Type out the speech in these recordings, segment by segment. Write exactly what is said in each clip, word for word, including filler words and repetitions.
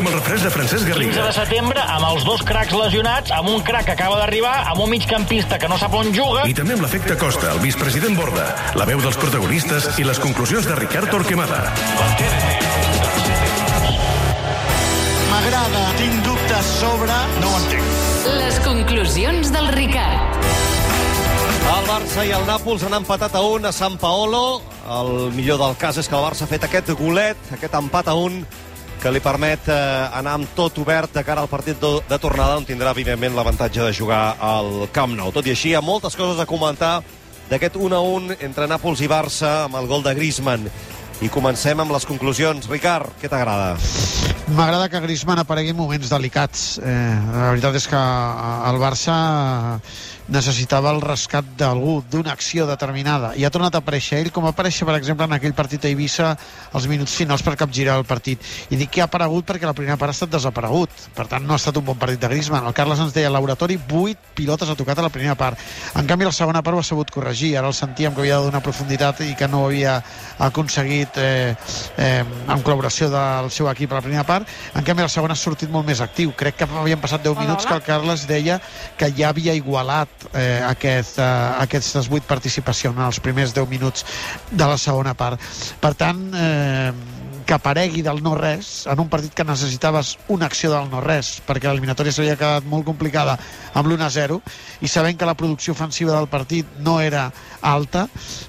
amb el refresc de Francesc Garriga. quinze de setembre, amb els dos cracs lesionats, amb un crac que acaba d'arribar, amb un migcampista que no sap on juga... I també amb l'efecte Costa, el vicepresident Borda, la veu dels protagonistes i les conclusions de Ricard Torquemada. M'agrada, tinc dubtes sobre... No ho entenc. Les conclusions del Ricard. El Barça i el Nàpols han empatat a un a Sant Paolo. El millor del cas és que el Barça ha fet aquest golet, aquest empat a un, que li permet eh, anar amb tot obert de cara al partit de, de tornada, on tindrà, evidentment, l'avantatge de jugar al Camp Nou. Tot i així, hi ha moltes coses a comentar d'aquest un a un entre Nàpols i Barça, amb el gol de Griezmann. I comencem amb les conclusions. Ricard, què t'agrada? M'agrada que Griezmann aparegui en moments delicats. Eh, la veritat és que el Barça necessitava el rescat d'algú, d'una acció determinada, i ha tornat a aparèixer ell, com va aparèixer, per exemple, en aquell partit a Eivissa als minuts finals per capgirar el partit. I dic que ha aparegut perquè la primera part ha estat desaparegut, per tant no ha estat un bon partit de Griezmann. El Carles ens deia al laboratori, vuit pilotes ha tocat a la primera part. En canvi, la segona part ho ha sabut corregir. Ara el sentíem que havia de donar profunditat i que no ho havia aconseguit eh, eh, en col·laboració del seu equip a la primera part. En canvi, la segona ha sortit molt més actiu. Crec que havien passat deu minuts que el Carles deia que ja havia igualat Eh, aquest, eh, aquestes vuit participacions en els primers deu minuts de la segona part. Per tant, eh, que aparegui del no-res en un partit que necessitaves una acció del no-res, perquè l'eliminatòria s'havia quedat molt complicada amb l'u a zero, i sabent que la producció ofensiva del partit no era alta,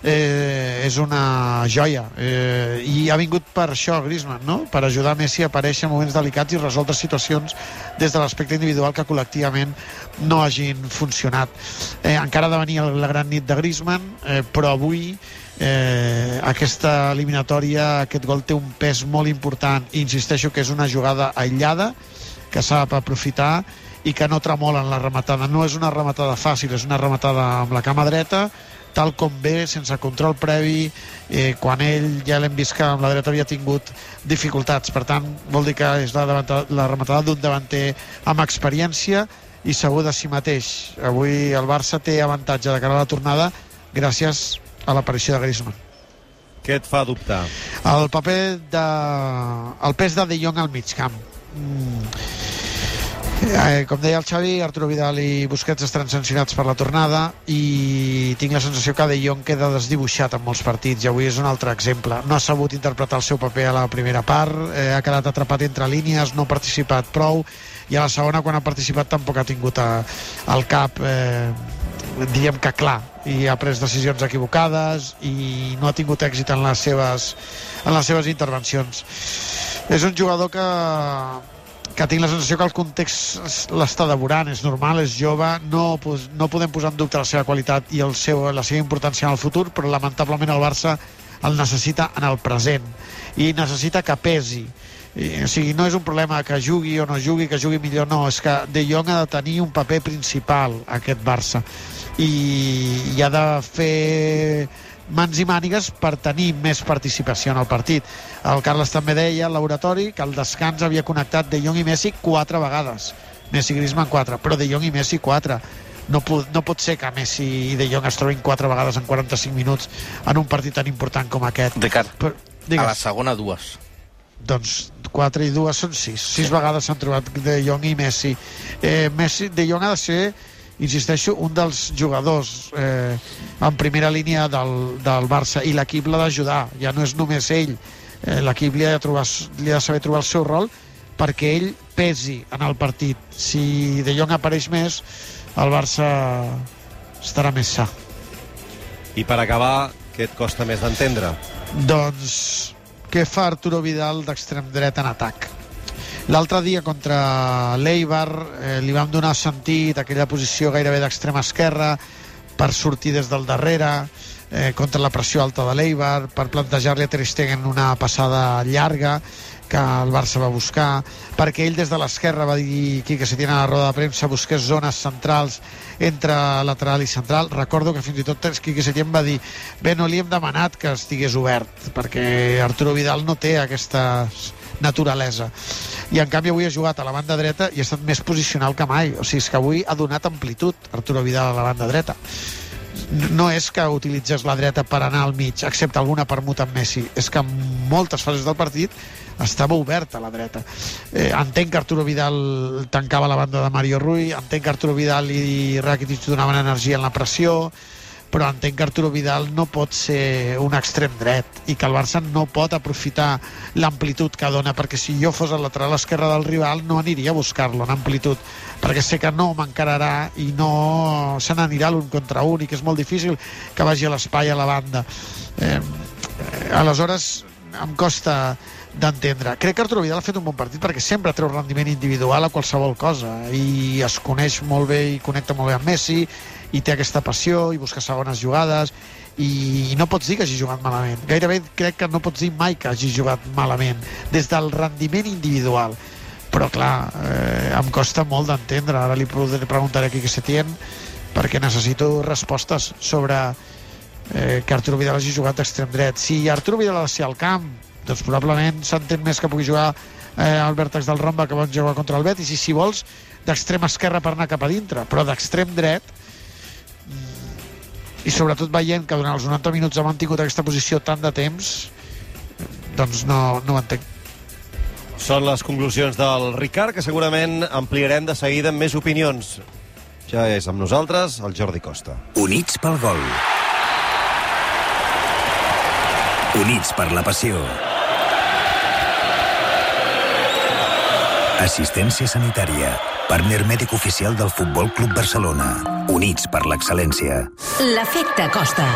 eh, és una joia. Eh, I ha vingut per això Griezmann, no? Per ajudar Messi a aparèixer en moments delicats i resoldre situacions des de l'aspecte individual que col·lectivament no hagin funcionat. Eh, encara ha de venir la gran nit de Griezmann, eh, però avui Eh, aquesta eliminatòria, aquest gol té un pes molt important, i insisteixo que és una jugada aïllada que sap aprofitar i que no tremola en la rematada. No és una rematada fàcil, és una rematada amb la cama dreta, tal com ve, sense control previ, eh, quan ell ja l'hem vist que amb la dreta havia tingut dificultats. Per tant, vol dir que és la, la rematada d'un davanter amb experiència i segur de si mateix. Avui el Barça té avantatge de cara a la tornada gràcies a l'aparició de Griezmann. Què et fa dubtar? El paper de... el pes de De Jong al mig camp. Mm. Eh, com deia el Xavi, Arturo Vidal i Busquets estaran sancionats per la tornada, i tinc la sensació que De Jong queda desdibuixat en molts partits, i avui és un altre exemple. No ha sabut interpretar el seu paper a la primera part, eh, ha quedat atrapat entre línies, no ha participat prou, i a la segona, quan ha participat, tampoc ha tingut a, al cap eh, diguem que clar, i ha pres decisions equivocades i no ha tingut èxit en les seves, en les seves intervencions. És un jugador que que tinc la sensació que el context l'està devorant, és normal, és jove, no, no podem posar en dubte la seva qualitat i el seu, la seva importància en el futur, però lamentablement el Barça el necessita en el present i necessita que pesi. I, o sigui, no és un problema que jugui o no jugui, que jugui millor, no, és que De Jong ha de tenir un paper principal a aquest Barça i, i ha de fer mans i mànigues per tenir més participació en el partit. El Carles també deia al laboratori que al descans havia connectat De Jong i Messi quatre vegades, Messi i Griezmann quatre, però De Jong i Messi quatre. No, pot, no pot ser que Messi i De Jong es trobin quatre vegades en quaranta-cinc minuts en un partit tan important com aquest. Ricard, però, a la segona dues. Doncs quatre i dues són sis. Sis sí. vegades s'han trobat De Jong i Messi. Eh, Messi. De Jong ha de ser, insisteixo, un dels jugadors eh, en primera línia del, del Barça, i l'equip l'ha d'ajudar, ja no és només ell, eh, l'equip li ha de trobar, li ha de saber trobar el seu rol perquè ell pesi en el partit. Si De Jong apareix més, el Barça estarà més sa. I per acabar, què et costa més d'entendre? Doncs què fa Arturo Vidal d'extrem dret en atac. L'altre dia contra l'Eibar eh, li vam donar sentit aquella posició gairebé d'extrema esquerra per sortir des del darrere eh, contra la pressió alta de l'Eibar, per plantejar-li a Ter Stegen una passada llarga que el Barça va buscar, perquè ell des de l'esquerra va dir Quique Setién a la roda de premsa busqués zones centrals entre lateral i central. Recordo que fins i tot Quique Setién va dir bé, no li hem demanat que estigués obert perquè Arturo Vidal no té aquesta naturalesa, i en canvi avui ha jugat a la banda dreta i ha estat més posicional que mai. O sigui, és que avui ha donat amplitud Arturo Vidal a la banda dreta. no és que utilitzes la dreta per anar al mig, excepte alguna permuta amb Messi, és que en moltes fases del partit estava oberta a la dreta. Eh, entenc que Arturo Vidal tancava la banda de Mario Rui, entenc que Arturo Vidal i Rakitic donaven energia en la pressió, però entenc que Arturo Vidal no pot ser un extrem dret i que el Barça no pot aprofitar l'amplitud que dona, perquè si jo fos al lateral esquerre del rival no aniria a buscar-lo en amplitud, perquè sé que no m'encararà i no se n'anirà l'un contra un i que és molt difícil que vagi a l'espai a la banda. Eh, aleshores em costa d'entendre. Crec que Arturo Vidal ha fet un bon partit perquè sempre treu rendiment individual a qualsevol cosa i es coneix molt bé i connecta molt bé amb Messi i té aquesta passió i busca segones jugades i no pots dir que hagi jugat malament. Gairebé crec que no pots dir mai que hagi jugat malament des del rendiment individual. Però clar, eh, em costa molt d'entendre. Ara li preguntaré a Quique Setién perquè necessito respostes sobre eh, que Arturo Vidal hagi jugat d'extrem dret. Si Arturo Vidal ha de ser al camp, doncs probablement s'entén més que pugui jugar eh, al vèrtex del rombe que van jugar contra el Betis, i si vols d'extrem esquerre per anar cap a dintre, però d'extrem dret, i sobretot veient que durant els noranta minuts ha mantingut aquesta posició tant de temps, doncs no, no ho entenc. Són les conclusions del Ricard, que segurament ampliarem de seguida amb més opinions. Ja és amb nosaltres el Jordi Costa. Units pel gol. Units per la passió. Assistència sanitària. Partner mèdic oficial del Futbol Club Barcelona. Units per l'excel·lència. L'efecte Costa.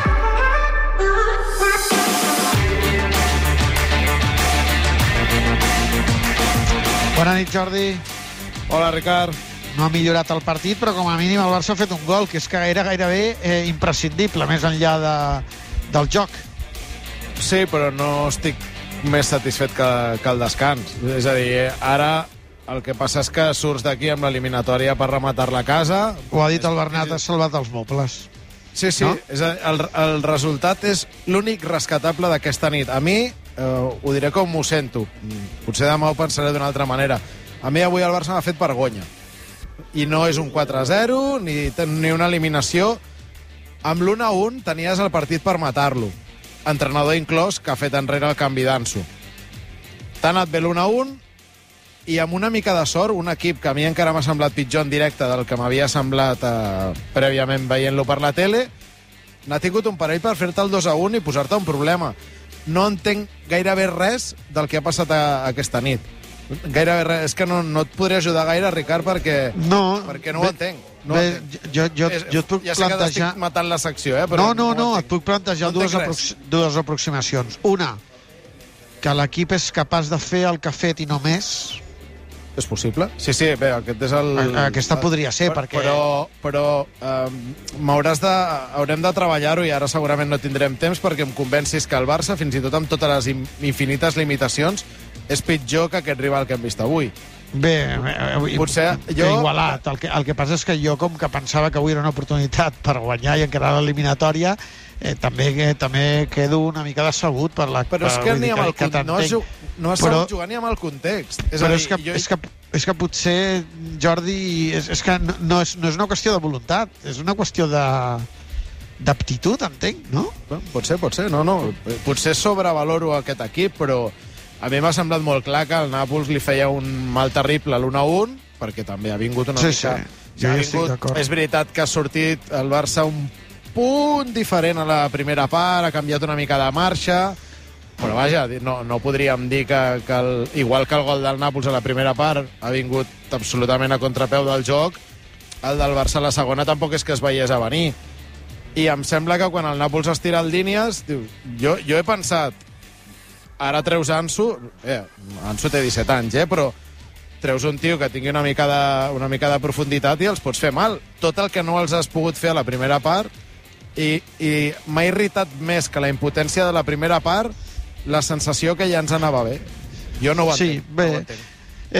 Bona nit, Jordi. Hola, Ricard. No ha millorat el partit, però com a mínim el Barça ha fet un gol, que és que era gairebé eh, imprescindible, més enllà de, del joc. Sí, però no estic més satisfet que, que el descans. És a dir, ara el que passa és que surts d'aquí amb l'eliminatòria per rematar la casa. Ho ha dit el Bernat, ha salvat els mobles. Sí, sí, no? és a, el, el resultat és l'únic rescatable d'aquesta nit. A mi, eh, ho diré com m'ho sento, potser demà ho pensaré d'una altra manera. A mi avui el Barça m'ha fet vergonya. I no és un quatre a zero, ni, ni una eliminació. Amb l'u a un tenies el partit per matar-lo. Entrenador inclòs, que ha fet enrere el canvi d'Ansu. T'ha anat bé l'u a un, i amb una mica de sort, un equip que a mi encara m'ha semblat pitjor en directe del que m'havia semblat eh, prèviament veient-lo per la tele, n'ha tingut un parell per fer-te el dos a un i posar-te un problema. No entenc gairebé res del que ha passat a, a aquesta nit. Gairebé res. És que no, no et podré ajudar gaire, Ricard, perquè no, perquè no bé, ho entenc. No bé, entenc. Jo, jo, jo et puc ja sé plantejar... que t'estic matant la secció, eh? Però no, no, no, no et puc plantejar no dues, aprox... dues aproximacions. Una, que l'equip és capaç de fer el que ha fet i no més. És possible? Sí, sí, bé, aquest és el... Aquesta podria ser, però, perquè... Però, però um, m'hauràs de... haurem de treballar-ho i ara segurament no tindrem temps perquè em convencis que el Barça, fins i tot amb totes les infinites limitacions, és pitjor que aquest rival que hem vist avui. Bé, potser jo... igualat. El que, el que passa és que jo, com que pensava que avui era una oportunitat per guanyar i encarar l'eliminatòria, eh, també, que, també quedo una mica decebut per la... Però és que, ni amb el que no has, no has sabut jugar ni amb el context. És però a dir, és, que, jo... és, que, és que potser, Jordi, és, és que no és, no és una qüestió de voluntat, és una qüestió de d'aptitud, entenc, no? Bueno, pot ser, pot ser, no, no. Potser sobrevaloro aquest equip, però a mi m'ha semblat molt clar que el Nàpols li feia un mal terrible a l'u a un, perquè també ha vingut una sí, mica... Sí, ja ha vingut, és veritat que ha sortit el Barça un punt diferent a la primera part, ha canviat una mica de marxa, però vaja, no, no podríem dir que, que el, igual que el gol del Nàpols a la primera part ha vingut absolutament a contrapeu del joc, el del Barça a la segona tampoc és que es veiés a venir. I em sembla que quan el Nàpols es tira el línies, diu, jo, jo he pensat, ara treus Ansu, eh, Ansu té disset anys, eh, però treus un tio que tingui una mica, de, una mica de profunditat i els pots fer mal. Tot el que no els has pogut fer a la primera part, i, i m'ha irritat més que la impotència de la primera part la sensació que ja ens anava bé. Jo no ho entenc. Sí, bé, no ho entenc.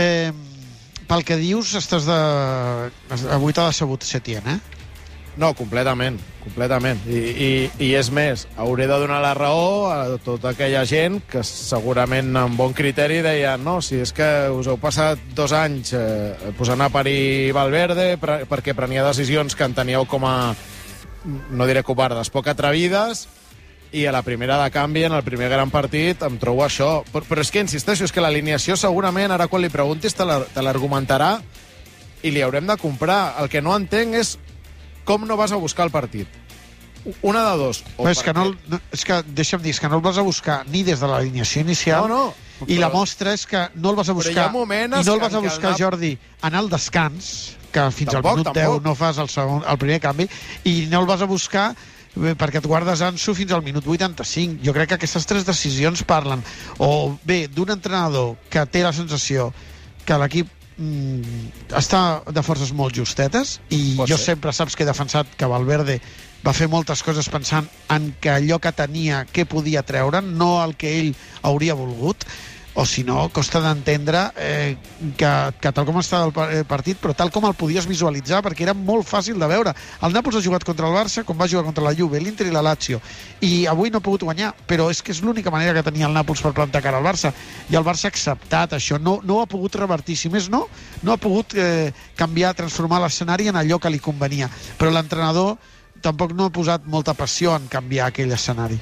Eh, pel que dius, estàs de... avui t'ha decebut Setién, eh? No, completament, completament. I, i, I és més, hauré de donar la raó a tota aquella gent que segurament amb bon criteri deien no, si és que us heu passat dos anys eh, posant a parir Valverde per, perquè prenia decisions que enteníeu com a no diré covardes, poc atrevides, i a la primera de canvi, en el primer gran partit, em trobo això. Però, però és que, insisteixo, és que l'alineació segurament, ara quan li preguntis, te l'argumentarà i li haurem de comprar. El que no entenc és com no vas a buscar el partit. Una de dos. Però és que, no, no, és que, deixa'm dir, és que no el vas a buscar ni des de l'alineació inicial, no, no, i però, la mostra és que no el vas a buscar, i no el vas a buscar, el... Jordi, en el descans, que fins tampoc, al minut tampoc. deu no fas el, segon, el primer canvi, i no el vas a buscar perquè et guardes Ansu fins al minut vuitanta-cinc. Jo crec que aquestes tres decisions parlen o bé d'un entrenador que té la sensació que l'equip mm, està de forces molt justetes, i Pot jo ser. sempre saps que he defensat que Valverde va fer moltes coses pensant en que allò que tenia, què podia treure, no el que ell hauria volgut, o si no, costa d'entendre eh, que, que tal com està el partit, però tal com el podies visualitzar, perquè era molt fàcil de veure. El Nàpols ha jugat contra el Barça, com va jugar contra la Juve, l'Inter i la Lazio, i avui no ha pogut guanyar, però és que és l'única manera que tenia el Nàpols per plantar cara al Barça, i el Barça ha acceptat això, no, no ha pogut revertir, si més no, no ha pogut eh, canviar, transformar l'escenari en allò que li convenia, però l'entrenador tampoc no ha posat molta passió en canviar aquell escenari.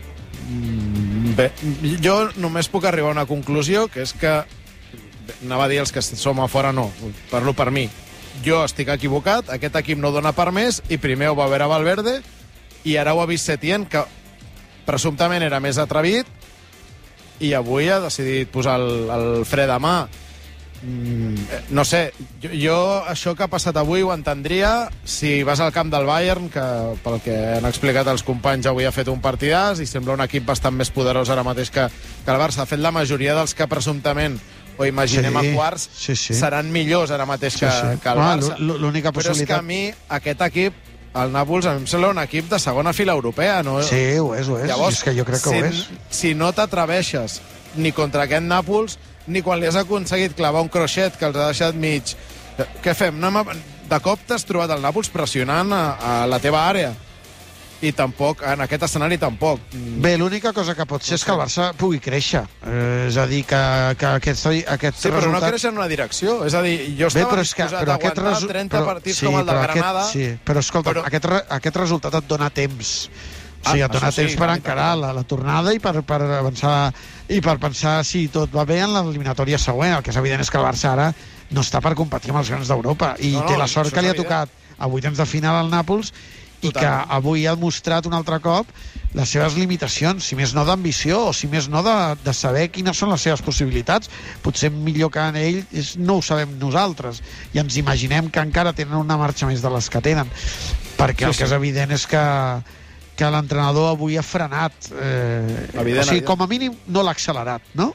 Bé, jo només puc arribar a una conclusió, que és que, anava a dir els que som a fora, no, parlo per mi, jo estic equivocat, aquest equip no dona per més, i primer ho va veure Valverde, i ara ho ha vist Setién, que presumptament era més atrevit, i avui ha decidit posar el, el fre de mà. Mm, no sé, jo, jo això que ha passat avui ho entendria si vas al camp del Bayern, que pel que han explicat els companys avui ha fet un partidàs i sembla un equip bastant més poderós ara mateix que, que el Barça. Ha fet la majoria dels que presumptament o imaginem sí, a quarts sí, sí. seran millors ara mateix que, sí, sí. que el Barça. Ah, l'única possibilitat... Però és que a mi aquest equip, el Nàpols, a mi em sembla un equip de segona fila europea, no? Sí, ho és, ho és. Llavors, és que jo crec que si, ho és. Si no t'atreveixes ni contra aquest Nàpols, ni quan li has aconseguit clavar un crochet que els ha deixat mig... Què fem? No hem... De cop t'has trobat el Nàpols pressionant a, a la teva àrea. I tampoc, en aquest escenari tampoc. Bé, l'única cosa que pot ser és que el Barça pugui créixer. Eh, és a dir, que, que aquest, aquest sí, però resultat... no créixer en una direcció. És a dir, jo estava Bé, disposat a aguantar resu... trenta però, partits sí, com el de Granada... Aquest, sí, però escolta, però... Aquest, re, aquest resultat et dona temps. O sigui, et dona ah, temps sí, per encarar la, la tornada i per, per avançar i per pensar si tot va bé en l'eliminatòria següent. El que és evident és que el Barça ara no està per competir amb els grans d'Europa i no, no, té la sort que li ha tocat a vuitens de final al Nàpols i que avui ha mostrat un altre cop les seves limitacions, si més no d'ambició o si més no de, de saber quines són les seves possibilitats. Potser millor que en ell és, no ho sabem nosaltres i ens imaginem que encara tenen una marxa més de les que tenen, perquè sí, el que és evident és que que l'entrenador avui ha frenat eh, evident, o sigui, com a mínim no l'ha accelerat, no?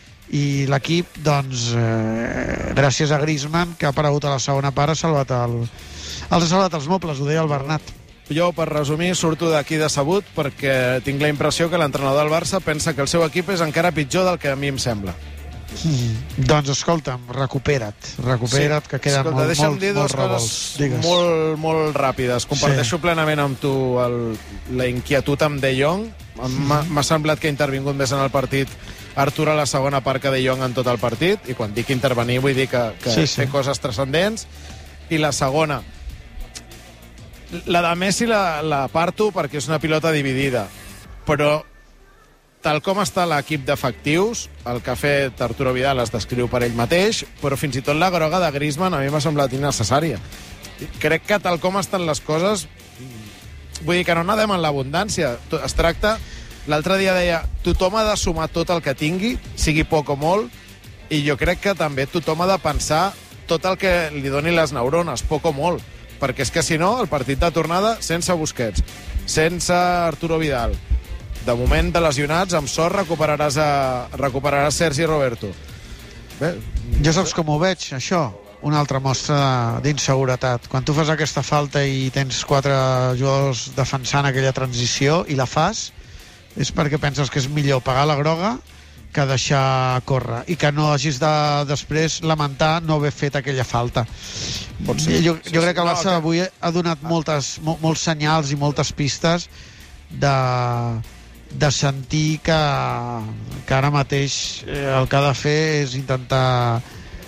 I l'equip, doncs eh, gràcies a Griezmann, que ha aparegut a la segona part, ha salvat el, els ha salvat els mobles, ho deia el Bernat. Jo, per resumir, surto d'aquí decebut perquè tinc la impressió que l'entrenador del Barça pensa que el seu equip és encara pitjor del que a mi em sembla. Mm. Doncs escolta'm, recupera't recupera't, sí. Que queden Escolta, molt, molt, molt revolts. Molt, molt ràpides. Comparteixo sí. plenament amb tu el, la inquietud amb De Jong. M'ha mm. semblat que ha intervingut més en el partit Artur a la segona part que De Jong en tot el partit, i quan dic intervenir vull dir que, que sí, sí. fer coses transcendents. I la segona, la de Messi la, la parto perquè és una pilota dividida, però tal com està l'equip d'efectius, el que ha fet Arturo Vidal es descriu per ell mateix, però fins i tot la groga de Griezmann a mi m'ha semblat innecessària. Crec que tal com estan les coses, vull dir que no nadem en l'abundància. Es tracta, l'altre dia deia, tothom ha de sumar tot el que tingui, sigui poc o molt, i jo crec que també tothom ha de pensar tot el que li doni les neurones, poc o molt, perquè és que si no, el partit de tornada sense Busquets, sense Arturo Vidal, de moment de lesionats, amb sort recuperaràs, a, recuperaràs Sergi Roberto. Bé, jo saps com ho veig, això? Una altra mostra d'inseguretat. Quan tu fas aquesta falta i tens quatre jugadors defensant aquella transició i la fas, és perquè penses que és millor pagar la groga que deixar córrer i que no hagis de després lamentar no haver fet aquella falta. Sí, jo, jo crec que el Barça avui ha donat moltes, mol, molts senyals i moltes pistes de... de sentir que, que ara mateix eh, el que ha de fer és intentar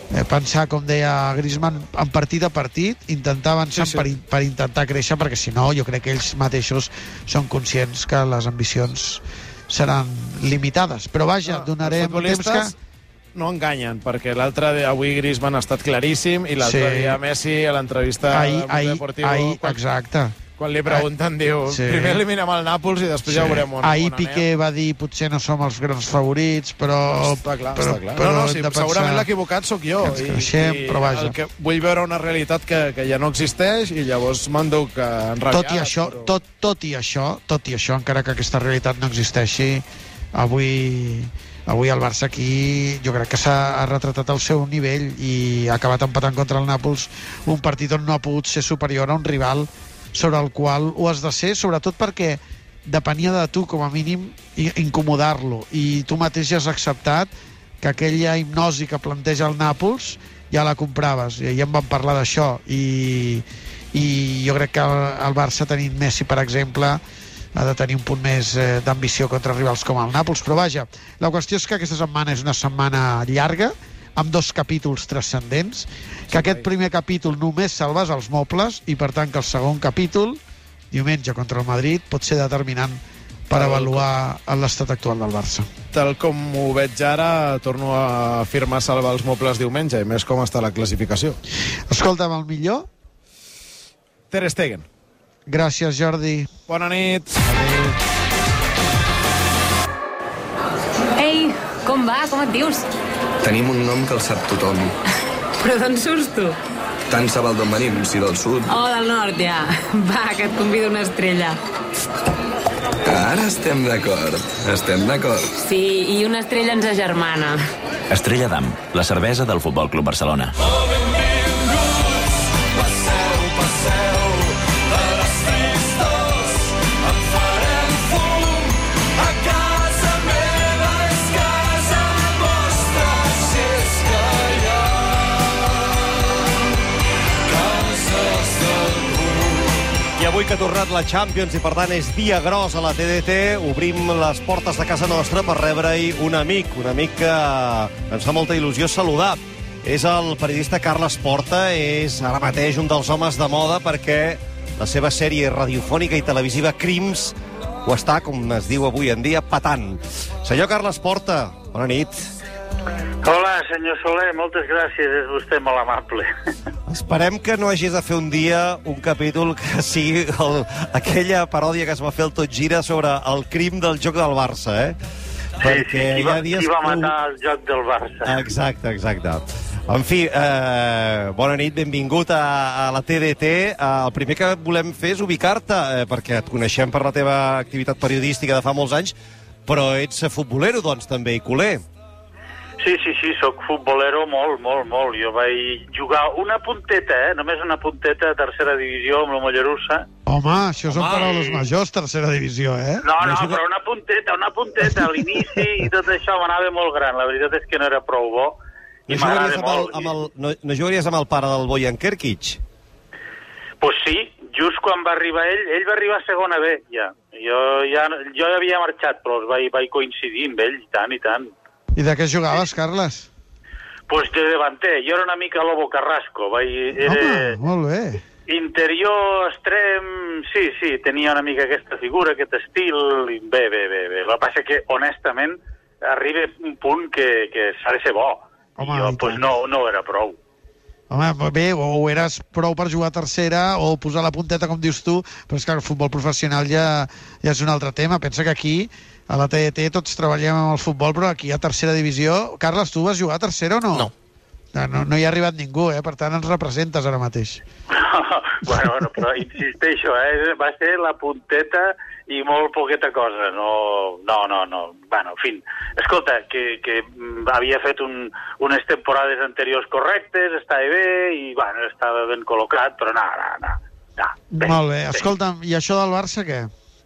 eh, pensar, com deia Griezmann, en partit a partit, intentar avançar sí, sí. Per, per intentar créixer, perquè si no jo crec que ells mateixos són conscients que les ambicions seran limitades, però vaja, no, donarem temps que... no enganyen, perquè l'altre dia avui Griezmann ha estat claríssim i l'altre sí. dia Messi a l'entrevista ahir, ahir, Deportivo ahir, quan, exacte quan li pregunten diu, sí. primer eliminem el Nàpols i després sí. ja veurem on, ahir on Piqué va dir potser no som els grans favorits, però està clar, però, està clar. Però no, no, sí, pensar... segurament l'equivocat sóc jo i, creixem, i però vaja. El que vull veure una realitat que, que ja no existeix i llavors m'enduc enrabiat. Tot i això, però... tot, tot i això, tot i això, encara que aquesta realitat no existeixi, avui avui el Barça aquí jo crec que s'ha retratat al seu nivell i ha acabat empatant contra el Nàpols, un partit on no ha pogut ser superior a un rival sobre el qual ho has de ser, sobretot perquè depenia de tu com a mínim incomodar-lo, i tu mateix ja has acceptat que aquella hipnosi que planteja el Nàpols ja la compraves, i ja en vam parlar d'això, i, i jo crec que el, el Barça tenint Messi, per exemple, ha de tenir un punt més eh, d'ambició contra rivals com el Nàpols, però vaja, la qüestió és que aquesta setmana és una setmana llarga, amb dos capítols transcendents, que aquest primer capítol només salves els mobles i per tant que el segon capítol, diumenge contra el Madrid, pot ser determinant per avaluar l'estat actual del Barça. Tal com ho veig ara, torno a afirmar salvar els mobles diumenge, i més com està la classificació. Escolta'm, el millor? Ter Stegen. Gràcies, Jordi. Bona nit. Ei, com va? Com et dius? Tenim un nom que el sap tothom. Però d'on surts tu? Tant se val d'on venim, si del sud. Oh, del nord, ja. Va, que et convido una estrella. Ara estem d'acord. Estem d'acord. Sí, i una estrella ens agermana. Estrella d'Am, la cervesa del Futbol Club Barcelona. Avui que ha tornat la Champions i per tant és dia gros a la T D T, obrim les portes de casa nostra per rebre-hi un amic, un amic que ens fa molta il·lusió saludar. És el periodista Carles Porta, és ara mateix un dels homes de moda perquè la seva sèrie radiofònica i televisiva Crims ho està, com es diu avui en dia, patant. Senyor Carles Porta, bona nit. Hola, senyor Soler, moltes gràcies, és vostè molt amable. Esperem que no hagis de fer un dia un capítol que sigui el, aquella paròdia que es va fer el Tot Gira sobre el crim del joc del Barça, eh? Sí, Perquè sí, qui va, dies... qui va matar el joc del Barça. Exacte, exacte. En fi, eh, bona nit, benvingut a, a la T D T. Eh, el primer que volem fer és ubicar-te, eh, perquè et coneixem per la teva activitat periodística de fa molts anys, però ets futbolero, doncs, també, i culer. Sí, sí, sí, sóc futbolero molt, molt, molt. Jo vaig jugar una punteta, eh? Només una punteta a tercera divisió amb la Mollerussa. Home, això són paraules majors, tercera divisió, eh? No, no, però una punteta, una punteta a l'inici i tot això m'anava molt gran. La veritat és que no era prou bo i no m'agrada amb el, molt. Amb el, no, no jugaries amb el pare del Bojan Kerkic? Pues sí, just quan va arribar ell, ell va arribar a segona B, ja. Jo ja, jo ja havia marxat, però vaig, vaig coincidir amb ell, i tant, i tant. I de què jugaves, Carles? Pues de davanter. Jo era una mica Lobo Carrasco. Vaig, era... Home, molt bé. Interior, extrem... Sí, sí, tenia una mica aquesta figura, aquest estil... Bé, bé, bé, bé. El que passa que, honestament, arriba un punt que, que s'ha de ser bo. Home, I jo, pues, no, no era prou. Home, bé, o eres prou per jugar a tercera o posar la punteta, com dius tu, però és que el futbol professional ja, ja és un altre tema. Pensa que aquí, a la T D T, tots treballem amb el futbol, però aquí a tercera divisió... Carles, tu vas jugar a tercera o no? No. No, no hi ha arribat ningú, eh? Per tant, ens representes ara mateix. bueno, bueno, però insisteixo, eh? Va ser la punteta i molt poqueta cosa. No, no, no. no. Bueno, en fi. Escolta, que, que havia fet un, unes temporades anteriors correctes, estava bé i, bueno, estava ben col·locat, però no, no, no. no. Bé, molt bé. Escolta'm, i això del Barça, què?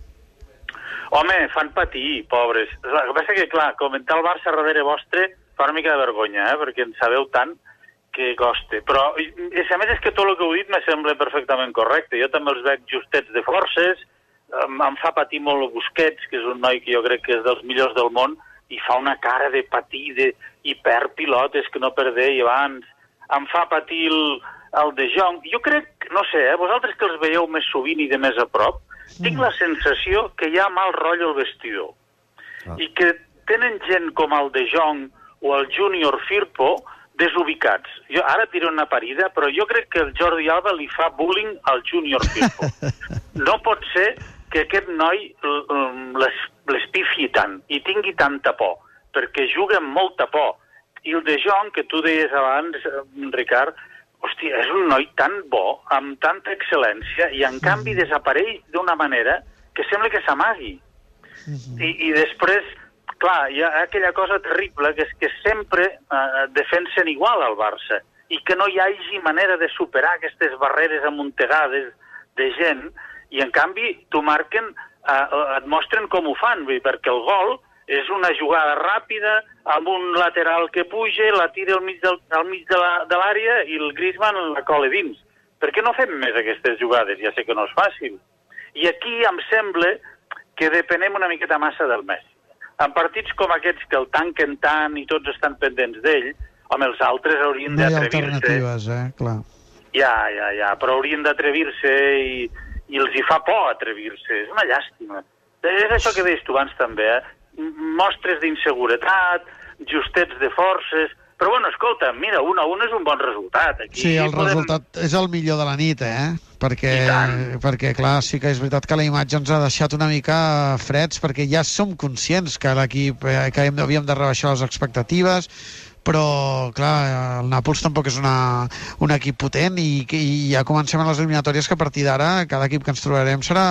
Home, fan patir, pobres. El que passa que, clar, comentar el Barça darrere vostre fa una mica de vergonya, eh? Perquè en sabeu tant que costa. Però, i, a més, és que tot el que heu dit me sembla perfectament correcte. Jo també els veig justets de forces, em, em fa patir molt Busquets, que és un noi que jo crec que és dels millors del món, i fa una cara de patir de, i perd pilotes que no perdé abans. em fa patir el, el De Jong. Jo crec, no sé, eh, vosaltres que els veieu més sovint i de més a prop, mm. tinc la sensació que hi ha mal rotllo al vestidor. Ah. I que tenen gent com el De Jong o el Júnior Firpo desubicats. Jo ara diré una parida, però jo crec que el Jordi Alba li fa bullying al Júnior Firpo. No pot ser que aquest noi l'espifi tant i tingui tanta por, perquè juga amb molta por. I el De Jong, que tu deies abans, Ricard, hòstia, és un noi tan bo, amb tanta excel·lència, i en canvi desapareix d'una manera que sembla que s'amagui. I, i després, clar, hi ha aquella cosa terrible que és que sempre eh, defensen igual al Barça i que no hi hagi manera de superar aquestes barreres amuntegades de gent i en canvi t'ho marquen, eh, et mostren com ho fan, perquè el gol és una jugada ràpida amb un lateral que puja, la tira al mig, del, al mig de l'àrea i el Griezmann la cola dins. Per què no fem més aquestes jugades? Ja sé que no és fàcil. I aquí em sembla que depenem una miqueta massa del Messi. En partits com aquests que el tanquen tant i tots estan pendents d'ell, home, els altres haurien no d'atrevir-se. No hi ha alternatives, eh? Clar. Ja, ja, ja, però haurien d'atrevir-se i, i els hi fa por atrevir-se. És una llàstima. És això que deies tu abans també, eh? Mostres d'inseguretat, justets de forces... Però, bueno, escolta, mira, un a un és un bon resultat. Aquí sí, el podem... resultat és el millor de la nit, eh? Perquè, perquè, clar, sí que és veritat que la imatge ens ha deixat una mica freds, perquè ja som conscients que l'equip, eh, que havíem de rebaixar les expectatives, però, clar, el Nàpols tampoc és una, un equip potent i, i ja comencem a les eliminatòries que a partir d'ara cada equip que ens trobarem serà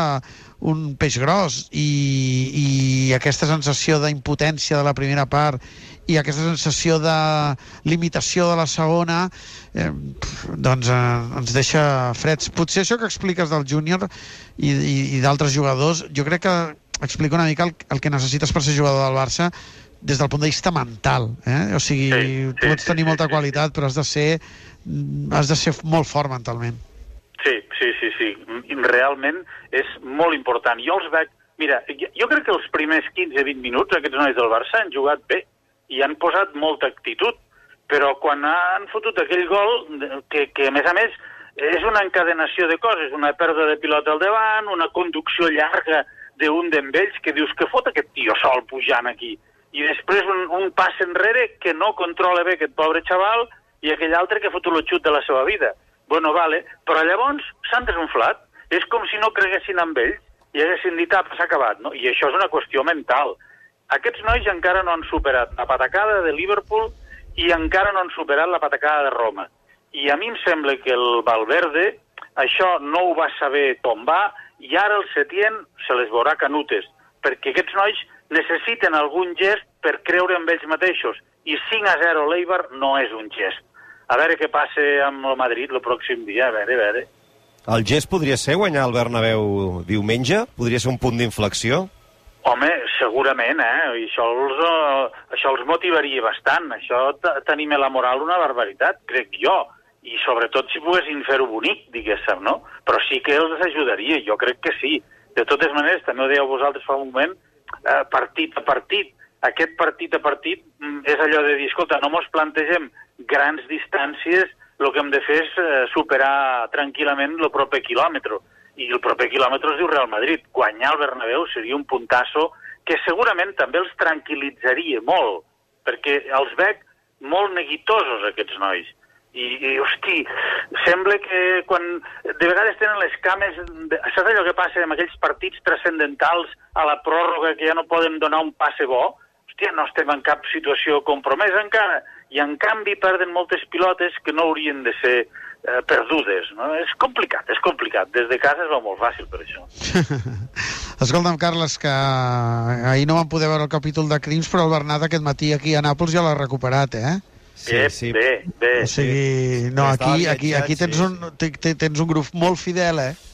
un peix gros i, i aquesta sensació d'impotència de la primera part i aquesta sensació de limitació de la segona eh, doncs eh, ens deixa freds. Potser això que expliques del júnior i, i, i d'altres jugadors, jo crec que explica una mica el, el que necessites per ser jugador del Barça des del punt de vista mental, eh? O sigui, sí, sí, tu pots tenir sí, molta sí, qualitat, sí. Però has de ser has de ser molt fort mentalment. Sí, sí, sí, sí. Realment és molt important. Jo els veig... Mira, jo crec que els primers quinze a vint minuts aquests nois del Barça han jugat bé i han posat molta actitud, però quan han fotut aquell gol, que, que a més a més és una encadenació de coses, una pèrdua de pilota al davant, una conducció llarga d'un d'ells que dius que fot aquest tio sol pujant aquí, i després un, un pas enrere que no controla bé aquest pobre xaval i aquell altre que fot el xut de la seva vida. Bueno, vale, però llavors s'han desunflat. És com si no creguessin amb ells i haguessin dit, ah, s'ha acabat, no? I això és una qüestió mental. Aquests nois encara no han superat la patacada de Liverpool i encara no han superat la patacada de Roma. I a mi em sembla que el Valverde això no ho va saber tombar i ara el Setién se les veurà canutes, perquè aquests nois necessiten algun gest per creure en ells mateixos i cinc a zero l'Eibar no és un gest. A veure què passa amb el Madrid el pròxim dia, a veure, a veure. El gest podria ser guanyar el Bernabéu diumenge? Podria ser un punt d'inflexió? Home, segurament, eh? I això els, uh, això els motivaria bastant. Això tenim la moral una barbaritat, crec jo. I sobretot si poguessin fer-ho bonic, diguéssim, no? Però sí que els ajudaria, jo crec que sí. De totes maneres, també ho dèieu vosaltres fa un moment, eh, partit a partit. Aquest partit a partit és allò de dir, escolta, no mos plantegem grans distàncies, el que hem de fer és eh, superar tranquil·lament el proper quilòmetre. I el proper quilòmetre es diu Real Madrid. Guanyar el Bernabéu seria un puntasso que segurament també els tranquil·litzaria molt, perquè els veig molt neguitosos, aquests nois. I, i hosti, sembla que quan de vegades tenen les cames... Saps allò que passa amb aquells partits transcendentals a la pròrroga que ja no poden donar un passe bo? Hòstia, no estem en cap situació compromesa encara, i en canvi perden moltes pilotes que no haurien de ser eh, perdudes, no? És complicat, és complicat. Des de casa es va molt fàcil per això. Escolta'm, Carles, que ahir no vam poder veure el capítol de Crims, però el Bernat aquest matí aquí a Nàpols ja l'ha recuperat, eh? Sí, sí. Bé, bé. O sigui, no, aquí, aquí, aquí tens, un, tens un grup molt fidel, eh?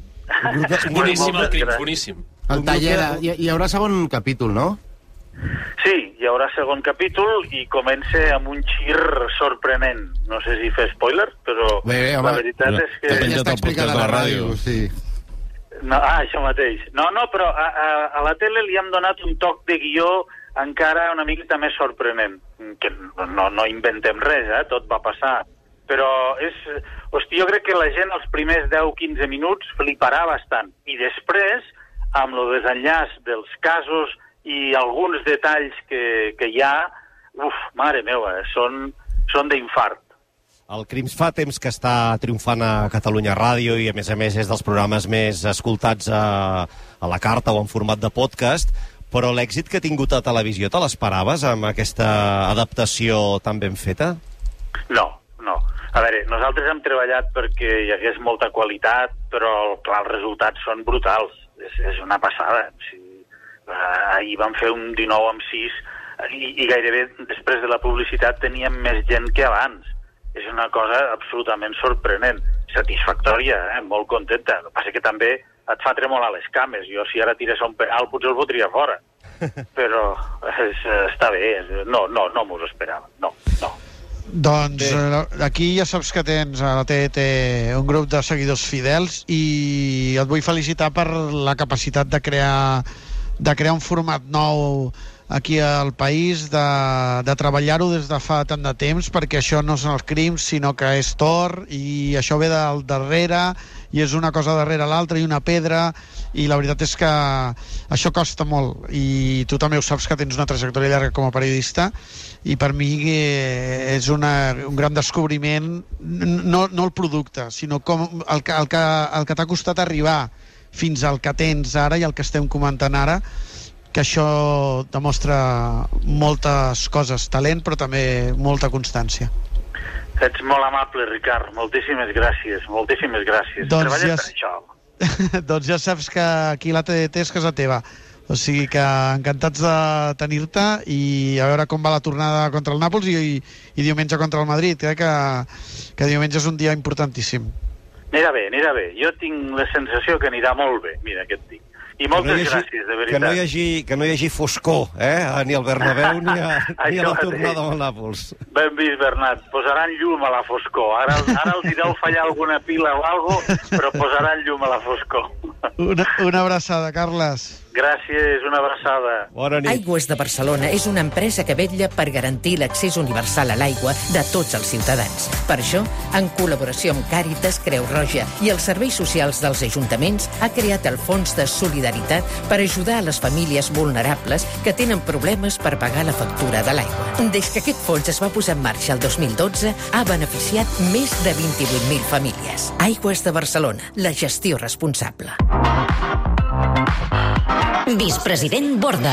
Boníssim el Crims, boníssim. El taller, hi, hi haurà segon capítol, no? Sí, hi haurà segon capítol i comença amb un gir sorprenent. No sé si fer spoiler, però bé, home, la veritat és que... Ja està explicat a la ràdio, sí. No, ah, això mateix. No, no, però a, a, a la tele li hem donat un toc de guió encara una mica més sorprenent. Que no, no inventem res, eh? Tot va passar. però és... Hosti, jo crec que la gent els primers deu a quinze minuts fliparà bastant. I després, amb el desenllaç dels casos i alguns detalls que, que hi ha, uf, mare meva, són, són d'infart. El Crims fa temps que està triomfant a Catalunya Ràdio i, a més a més, és dels programes més escoltats a, a la carta o en format de podcast, però l'èxit que ha tingut a televisió te l'esperaves amb aquesta adaptació tan ben feta? No, no. A veure, nosaltres hem treballat perquè hi hagués molta qualitat, però, clar, els resultats són brutals. És, és una passada. Sí. Uh, ahir vam fer un dinou amb sis i, i gairebé després de la publicitat teníem més gent que abans. És una cosa absolutament sorprenent. Satisfactòria, eh? Molt contenta. El que passa que també et fa tremolar les cames. Jo, si ara tirés un penal, potser el fotria fora. Però és, està bé. No, no, no m'ho esperava. No, no. Doncs eh, aquí ja saps que tens a la T N T un grup de seguidors fidels i et vull felicitar per la capacitat de crear, de crear un format nou aquí al país, de, de treballar-ho des de fa tant de temps, perquè això no són els crims, sinó que és Tor, i això ve del darrere, i és una cosa darrere l'altra, i una pedra, i la veritat és que això costa molt, i tu també ho saps que tens una trajectòria llarga com a periodista, i per mi és una, un gran descobriment, no, no el producte, sinó com el que, el que, el que t'ha costat arribar fins al que tens ara i el que estem comentant ara, que això demostra moltes coses, talent, però també molta constància. Ets molt amable, Ricard. Moltíssimes gràcies, moltíssimes gràcies. Doncs Treballes ja... per això. Doncs ja saps que aquí la T D T és casa teva. O sigui que encantats de tenir-te i a veure com va la tornada contra el Nàpols i, i, i diumenge contra el Madrid. Crec que, que diumenge és un dia importantíssim. Anirà bé, anirà bé. Jo tinc la sensació que anirà molt bé. Mira, què et dic. I moltes no hagi, gràcies, de veritat. Que no hi hagi, que no hi hagi foscor, eh? Ni al Bernabéu ni a, ni a la tornada amb el Nàpols. Ben vist, Bernat. Posaran llum a la foscor. Ara, ara els hi deu fallar alguna pila o alguna cosa, però posaran llum a la foscor. Una, una abraçada, Carles. Gràcies, una abraçada. Bona nit. Aigües de Barcelona és una empresa que vetlla per garantir l'accés universal a l'aigua de tots els ciutadans. Per això, en col·laboració amb Càritas, Creu Roja i els serveis socials dels ajuntaments, ha creat el Fons de Solidaritat per ajudar a les famílies vulnerables que tenen problemes per pagar la factura de l'aigua. Des que aquest fons es va posar en marxa el dos mil dotze, ha beneficiat més de vint-i-vuit mil famílies. Aigües de Barcelona, la gestió responsable. Vicepresident Borda.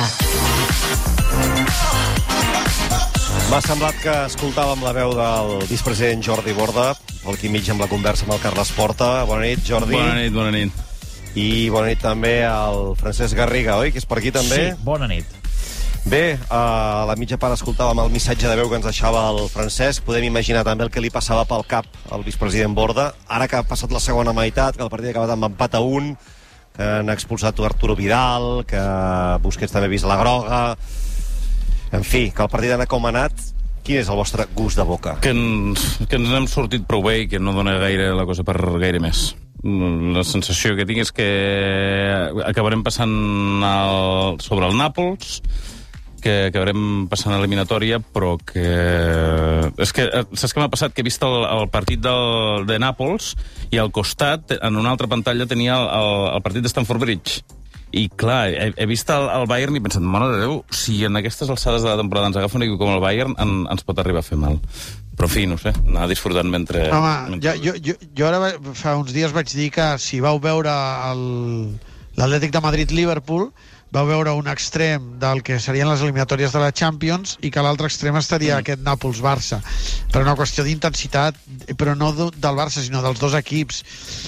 M'ha semblat que escoltàvem la veu del vicepresident Jordi Borda, aquí mig amb la conversa amb el Carles Porta. Bona nit, Jordi. Bona nit, bona nit. I bona nit també al Francesc Garriga, oi? Que és per aquí també? Sí, bona nit. Bé, a la mitja part escoltàvem el missatge de veu que ens deixava el Francesc. Podem imaginar també el que li passava pel cap al vicepresident Borda. Ara que ha passat la segona meitat, que el partit ha acabat amb empat a un, que han expulsat Arturo Vidal, que Busquets també ha vist la groga... En fi, que el partit ha anat com ha anat. Quin és el vostre gust de boca? Que ens, que ens hem sortit prou bé i que no dona gaire la cosa per gaire més. La sensació que tinc és que acabarem passant el, sobre el Nàpols, que acabarem passant a l'eliminatòria, però que... És que, saps què m'ha passat? Que he vist el, el partit del, de Nàpols i al costat, en una altra pantalla, tenia el, el, el partit de Stamford Bridge. I, clar, he, he vist el, el Bayern i he pensat, mare de Déu, si en aquestes alçades de la temporada ens agafa un equip com el Bayern, en, ens pot arribar a fer mal. Però, en fi, no sé, anar disfrutant mentre... Home, mentre... Jo, jo, jo ara fa uns dies vaig dir que si vau veure l'Atlètic de Madrid-Liverpool, vau veure un extrem del que serien les eliminatòries de la Champions i que l'altre extrem estaria mm. aquest Nàpols-Barça. Per una qüestió d'intensitat, però no del Barça, sinó dels dos equips.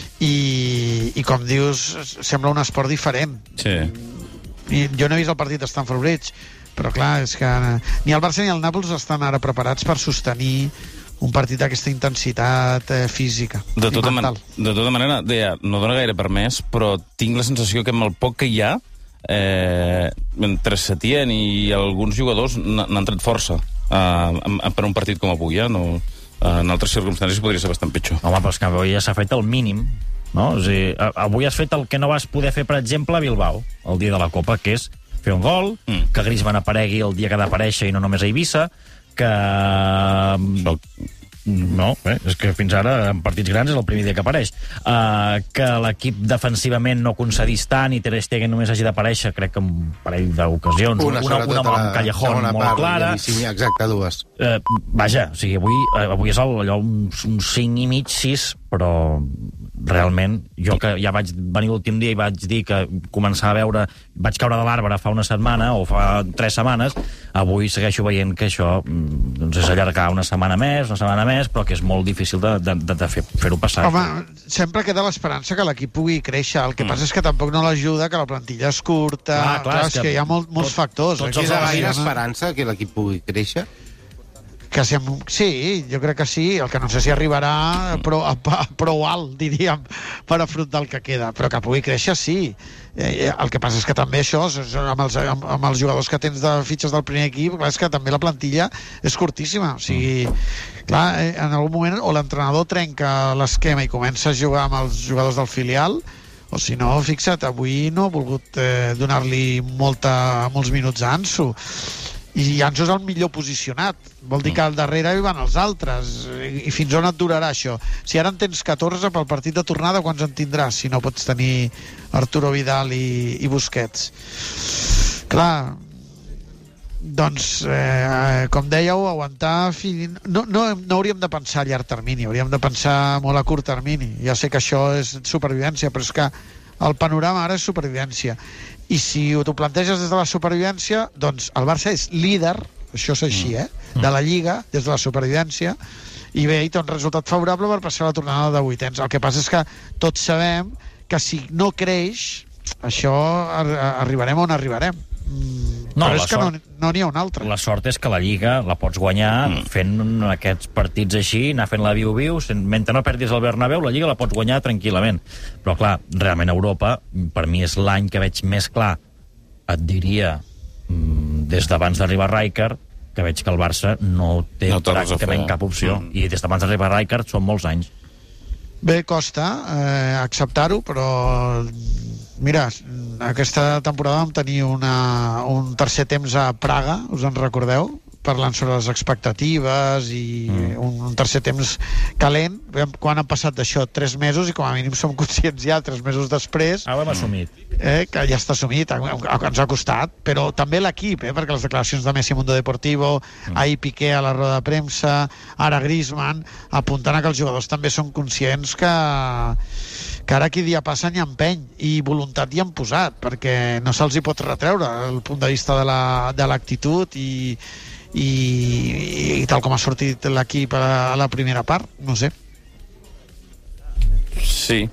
I, i com dius, sembla un esport diferent. Sí. I jo no he vist el partit de Stamford Bridge, però clar, és que ni el Barça ni el Nàpols estan ara preparats per sostenir un partit d'aquesta intensitat eh, física de tota i mental. Man de tota manera, deia, no dona gaire per més, però tinc la sensació que amb el poc que hi ha, eh, entre Setién i alguns jugadors n'han tret força eh, per un partit com avui, eh? No, en altres circumstàncies podria ser bastant pitjor. Home, però és que avui ja s'ha fet el mínim, no? O sigui, avui has fet el que no vas poder fer, per exemple, a Bilbao, el dia de la Copa, que és fer un gol, mm. que Griezmann aparegui el dia que ha d'aparèixer i no només a Eivissa, que... Això, No, eh, és que fins ara en partits grans és el primer dia que apareix. Uh, que l'equip defensivament no concedís tant i Ter Stegen només hagi d'aparèixer, crec que un parell d'ocasions, una, una, una amb el Callejón molt clara. Exacte, dues. Uh, vaja, o sigui, avui, uh, avui és el, allò un, un cinc i mig, sis, però realment, jo que ja vaig venir l'últim dia i vaig dir que començar a veure, vaig caure de l'arbre fa una setmana o fa tres setmanes, avui segueixo veient que això doncs és allargar una setmana més, una setmana més, però que és molt difícil de, de, de fer, fer-ho passar. Home, sempre queda l'esperança que l'equip pugui créixer. El que mm. passa és que tampoc no l'ajuda, que la plantilla és curta. Ah, clar, clar, és, que, que hi ha molt, molts tot, factors. Tots els gaire esperança que l'equip pugui créixer? Que si, sí, jo crec que sí. El que no sé si arribarà prou, prou alt, diríem, per afrontar el que queda. Però que pugui créixer, sí. Eh, el que passa és que també això, amb els, amb, amb els jugadors que tens de fitxes del primer equip, clar, és que també la plantilla és curtíssima. O sigui, clar, en algun moment o l'entrenador trenca l'esquema i comença a jugar amb els jugadors del filial, o si no, fixa't, avui no ha volgut eh, donar-li molta, molts minuts a Ansu. I Ansu és el millor posicionat, vol dir que al darrere hi van els altres, i fins on et durarà això? Si ara en tens catorze pel partit de tornada, quants en tindràs si no pots tenir Arturo Vidal i, i Busquets? Clar, doncs eh, com dèieu, aguantar fin... no, no, no hauríem de pensar a llarg termini, hauríem de pensar molt a curt termini. Ja sé que això és supervivència, però és que el panorama ara és supervivència. I si t'ho planteges des de la supervivència, doncs el Barça és líder, això és així, eh? De la Lliga, des de la supervivència, i bé, i té un resultat favorable per passar la tornada de vuitens. El que passa és que tots sabem que si no creix, això arribarem on arribarem. No, però és que sort, no n'hi no ha un altre. La sort és que la Lliga la pots guanyar mm. fent aquests partits així, anar fent la viu-viu, mentre no perdis el Bernabéu, la Lliga la pots guanyar tranquil·lament. Però clar, realment Europa, per mi és l'any que veig més clar, et diria, des d'abans d'arribar Rijkaard, que veig que el Barça no té no pràcticament cap opció. Mm. I des d'abans d'arribar Rijkaard són molts anys. Bé, costa eh, acceptar-ho, però mira, aquesta temporada vam tenir una, un tercer temps a Praga, us en recordeu? Parlant sobre les expectatives i mm. un, un tercer temps calent. Quan han passat d'això? Tres mesos, i com a mínim som conscients ja, tres mesos després... Ah, ho hem assumit. Eh, que ja està assumit, ens ha costat, però també l'equip, eh, perquè les declaracions de Messi a Mundo Deportivo, mm. ahir Piqué a la roda de premsa, ara Griezmann, apuntant a que els jugadors també són conscients que... que ara aquí dia passa ni empeny, i voluntat hi han posat, perquè no se'ls hi pot retreure el punt de vista de l'actitud la, i, i, i tal com ha sortit l'equip a, a la primera part, no sé. Sí.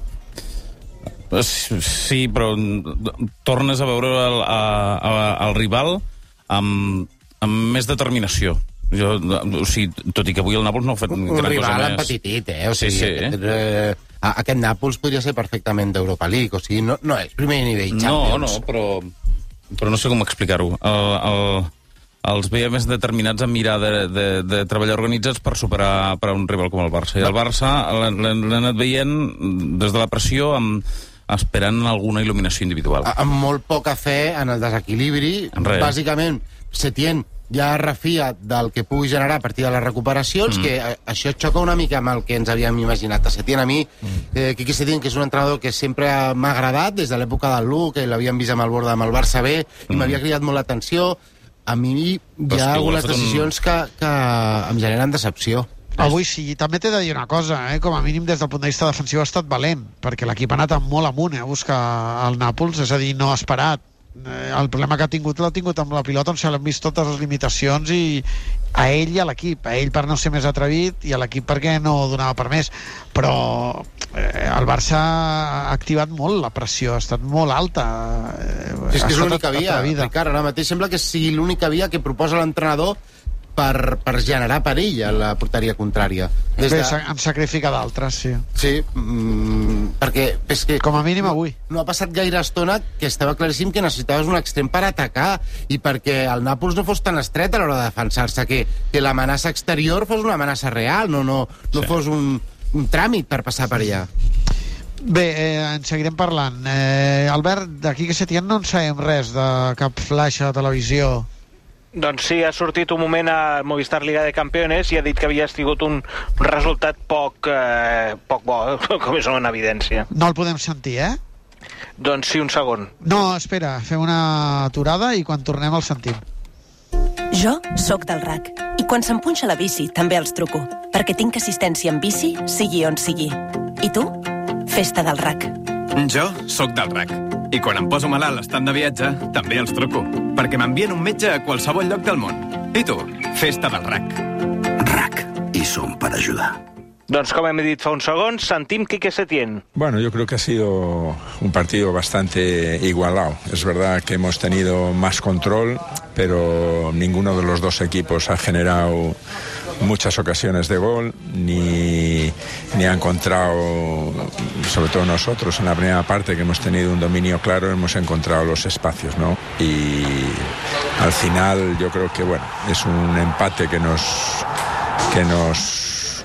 Sí, però tornes a veure el, a, a, el rival amb, amb més determinació. Jo, o sigui, tot i que avui el Nàpols no ha fet un gran cosa rival més. empetitit, eh? O sigui, sí, sí. Aquest, eh, aquest Nàpols podria ser perfectament d'Europa League, o sigui, no, no és primer nivell Champions. No, no, però, però no sé com explicar-ho. El, el, els veia més determinats a mirar de, de, de treballar organitzats per superar per a un rival com el Barça. I el Barça l'han anat veient des de la pressió amb, esperant alguna il·luminació individual. Amb molt poca fe en el desequilibri. Bàsicament, Setién ja refia del que pugui generar a partir de les recuperacions, mm. que a, això xoca una mica amb el que ens havíem imaginat. A Setién, a mi, mm. eh, Quique Setién, que és un entrenador que sempre m'ha agradat des de l'època del Lu, que l'havíem vist amb el Borda amb el Barça B, mm. i m'havia cridat molt l'atenció. A mi hi ha algunes decisions un... que, que em generen decepció. Avui sí, també t'he de dir una cosa, eh? Com a mínim des del punt de vista defensiu ha estat valent, perquè l'equip ha anat molt amunt eh, a buscar el Nàpols, és a dir, no ha esperat. Eh, el problema que ha tingut l'ha tingut amb la pilota, on se l'han vist totes les limitacions, i a ell i a l'equip, a ell per no ser més atrevit i a l'equip perquè no donava per més, però eh, el Barça ha activat molt la pressió, ha estat molt alta, eh, és que és l'única via, Ricard, ara mateix sembla que sigui l'única via que proposa l'entrenador per, per generar perill a la porteria contrària. Des de... Bé, en sacrifica d'altres, sí. Sí, mm, perquè és que... Com a mínim avui. No, no ha passat gaire estona que estava claríssim que necessitaves un extrem per atacar i perquè el Nàpols no fos tan estret a l'hora de defensar-se, que, que l'amenaça exterior fos una amenaça real, no, no, no sí. fos un, un tràmit per passar per allà. Bé, eh, en seguirem parlant. Eh, Albert, d'aquí que Setién no en sabem res de cap flash a televisió. Doncs sí, ha sortit un moment a Movistar Liga de Campeones i ha dit que havia sigut un resultat poc, eh, poc bo, com és una evidència. No el podem sentir, eh? Doncs sí, un segon. No, espera, fem una aturada i quan tornem el sentim. Jo sóc del R A C i quan se'm punxa la bici també els truco, perquè tinc assistència en bici, sigui on sigui. I tu? Festa del R A C. Jo sóc del R A C i quan em poso malalt estant de viatge també els truco, perquè m'envien un metge a qualsevol lloc del món. I tu? Festa del R A C. R A C. I som per ajudar. Doncs com hem dit fa uns segons, sentim Quique Setién. Bueno, yo creo que ha sido un partido bastante igualado. Es verdad que hemos tenido más control, pero ninguno de los dos equipos ha generado muchas ocasiones de gol, ni, ni ha encontrado, sobre todo nosotros en la primera parte que hemos tenido un dominio claro, hemos encontrado los espacios, ¿no? Y al final yo creo que, bueno, es un empate que nos... que nos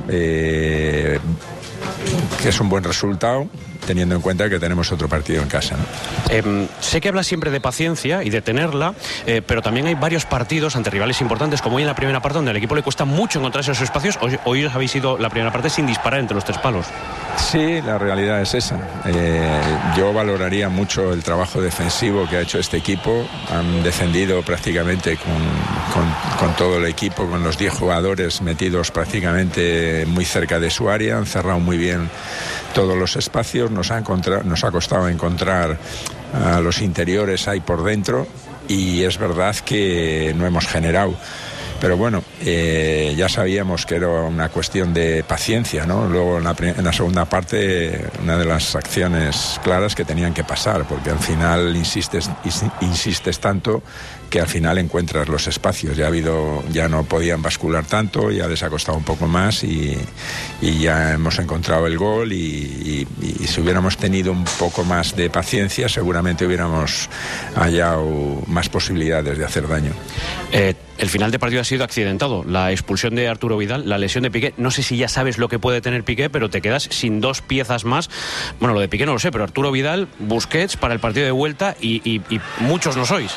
Eh, que es un buen resultado teniendo en cuenta que tenemos otro partido en casa, ¿no? Eh, sé que hablas siempre de paciencia y de tenerla, eh, pero también hay varios partidos ante rivales importantes, como hoy en la primera parte, donde al equipo le cuesta mucho encontrar esos espacios. Hoy, hoy os habéis ido la primera parte sin disparar entre los tres palos. Sí, la realidad es esa. Eh, yo valoraría mucho el trabajo defensivo que ha hecho este equipo. Han defendido prácticamente con, con, con todo el equipo, con los diez jugadores metidos prácticamente muy cerca de su área. Han cerrado muy bien todos los espacios. Nos ha, encontrado, nos ha costado encontrar a los interiores ahí por dentro y es verdad que no hemos generado. Pero bueno, eh, ya sabíamos que era una cuestión de paciencia, ¿no? Luego en la, en la segunda parte, una de las acciones claras que tenían que pasar, porque al final insistes, insistes tanto que al final encuentras los espacios. Ya ha habido, ya no podían bascular tanto, ya les ha costado un poco más y, y ya hemos encontrado el gol y, y, y si hubiéramos tenido un poco más de paciencia, seguramente hubiéramos hallado más posibilidades de hacer daño. Eh, el final de partido ha sido accidentado. La expulsión de Arturo Vidal, la lesión de Piqué. No sé si ya sabes lo que puede tener Piqué, pero te quedas sin dos piezas más. Bueno, lo de Piqué no lo sé, pero Arturo Vidal, Busquets para el partido de vuelta y, y, y muchos no sois.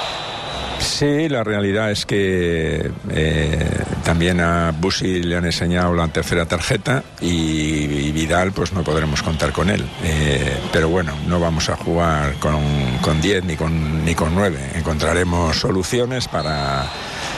Sí, la realidad es que eh, también a Busi le han enseñado la tercera tarjeta y, y Vidal pues no podremos contar con él. Eh, pero bueno, no vamos a jugar con, con diez ni con, ni con nueve. Encontraremos soluciones para,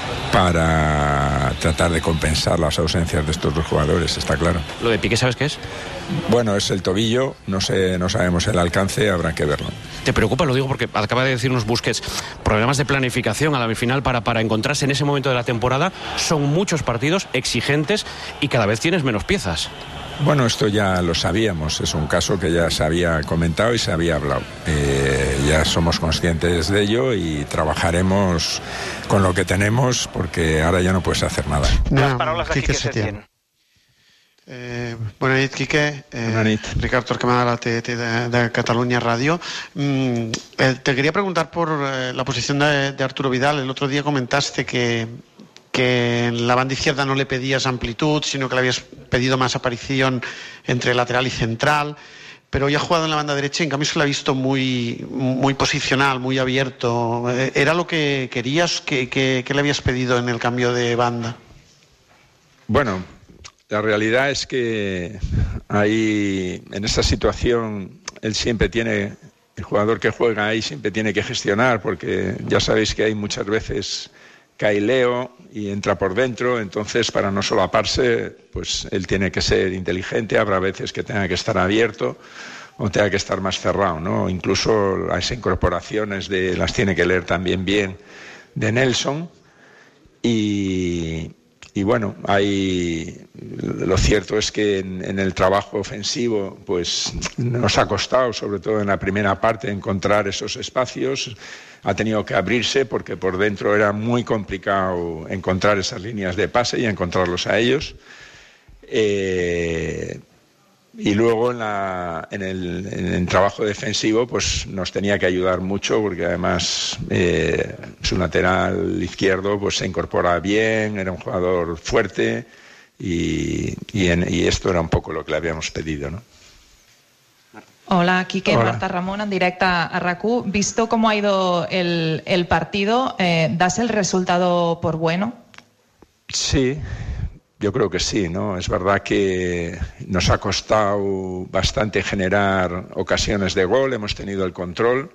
para tratar de compensar las ausencias de estos dos jugadores, está claro. ¿Lo de Piqué sabes qué es? Bueno, es el tobillo, no sé, no sabemos el alcance, habrá que verlo. ¿Te preocupa? Lo digo porque acaba de decirnos Busquets, problemas de planificación a la final para, para encontrarse en ese momento de la temporada. Son muchos partidos exigentes y cada vez tienes menos piezas. Bueno, esto ya lo sabíamos, es un caso que ya se había comentado y se había hablado. Eh, ya somos conscientes de ello y trabajaremos con lo que tenemos porque ahora ya no puedes hacer nada. Las paraules de Quique Quique Setién. Eh, bona nit, Quique. Eh, bona nit. Ricard Torquemada, de la T T de, de Cataluña Radio. Mm, eh, te quería preguntar por eh, la posición de, de Arturo Vidal. El otro día comentaste que, que en la banda izquierda no le pedías amplitud, sino que le habías pedido más aparición entre lateral y central. Pero hoy ha jugado en la banda derecha y en cambio se lo ha visto muy, muy posicional, muy abierto. ¿Era lo que querías? ¿Qué, qué, qué le habías pedido en el cambio de banda? Bueno, la realidad es que ahí, en esta situación, él siempre tiene, el jugador que juega ahí siempre tiene que gestionar, porque ya sabéis que hay muchas veces cae Leo y entra por dentro, entonces para no solaparse, pues él tiene que ser inteligente, habrá veces que tenga que estar abierto o tenga que estar más cerrado, ¿no? Incluso las incorporaciones de, las tiene que leer también bien de Nelson y... Y bueno, hay, lo cierto es que en, en el trabajo ofensivo pues nos ha costado, sobre todo en la primera parte, encontrar esos espacios. Ha tenido que abrirse porque por dentro era muy complicado encontrar esas líneas de pase y encontrarlos a ellos. Eh, y luego en, la, en, el, en el trabajo defensivo pues nos tenía que ayudar mucho porque además eh, su lateral izquierdo pues se incorpora bien, era un jugador fuerte y, y, en, y esto era un poco lo que le habíamos pedido, ¿no? Hola, Quique, Hola. Marta Ramón, en directo a R A C U. Visto cómo ha ido el, el partido, eh, ¿das el resultado por bueno? Sí, yo creo que sí, ¿no? Es verdad que nos ha costado bastante generar ocasiones de gol, hemos tenido el control,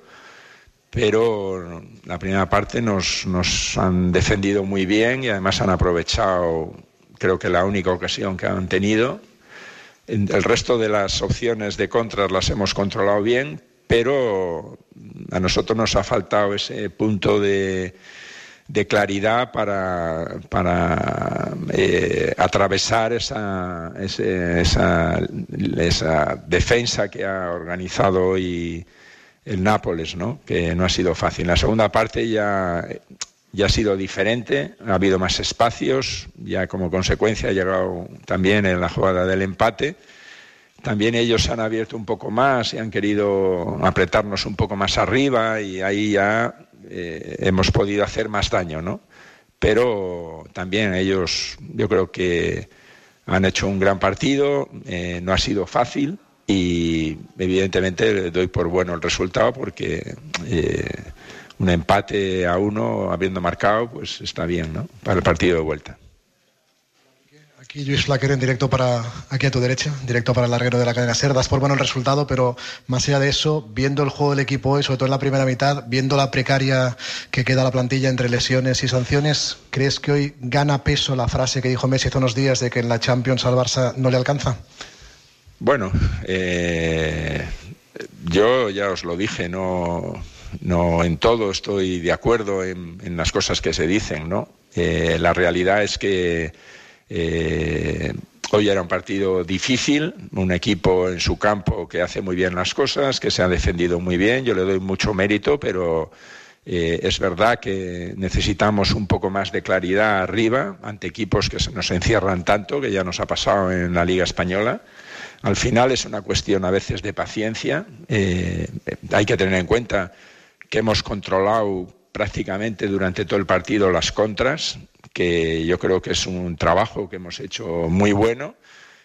pero la primera parte nos, nos han defendido muy bien y además han aprovechado, creo que la única ocasión que han tenido. El resto de las opciones de contras las hemos controlado bien, pero a nosotros nos ha faltado ese punto de, de claridad para, para eh, atravesar esa, ese, esa, esa defensa que ha organizado hoy el Nápoles, ¿no? Que no ha sido fácil. La segunda parte ya... ya ha sido diferente, ha habido más espacios, ya como consecuencia ha llegado también en la jugada del empate. También ellos han abierto un poco más y han querido apretarnos un poco más arriba y ahí ya eh, hemos podido hacer más daño, ¿no? Pero también ellos, yo creo que han hecho un gran partido, eh, no ha sido fácil y evidentemente le doy por bueno el resultado porque... Eh, un empate a uno habiendo marcado, pues está bien, ¿no? Para el partido de vuelta. Aquí Luis Flaquer en directo para, aquí a tu derecha, directo para el larguero de la cadena SER. Das por bueno el resultado, pero más allá de eso, viendo el juego del equipo hoy, sobre todo en la primera mitad, viendo la precaria que queda la plantilla entre lesiones y sanciones, ¿crees que hoy gana peso la frase que dijo Messi hace unos días de que en la Champions al Barça no le alcanza? Bueno, eh, yo ya os lo dije, no... No en todo estoy de acuerdo en, en las cosas que se dicen, ¿no? Eh, la realidad es que eh, hoy era un partido difícil, un equipo en su campo que hace muy bien las cosas, que se ha defendido muy bien, yo le doy mucho mérito, pero eh, es verdad que necesitamos un poco más de claridad arriba ante equipos que se nos encierran tanto, que ya nos ha pasado en la Liga Española. Al final es una cuestión a veces de paciencia, eh, hay que tener en cuenta que hemos controlado prácticamente durante todo el partido las contras, que yo creo que es un trabajo que hemos hecho muy bueno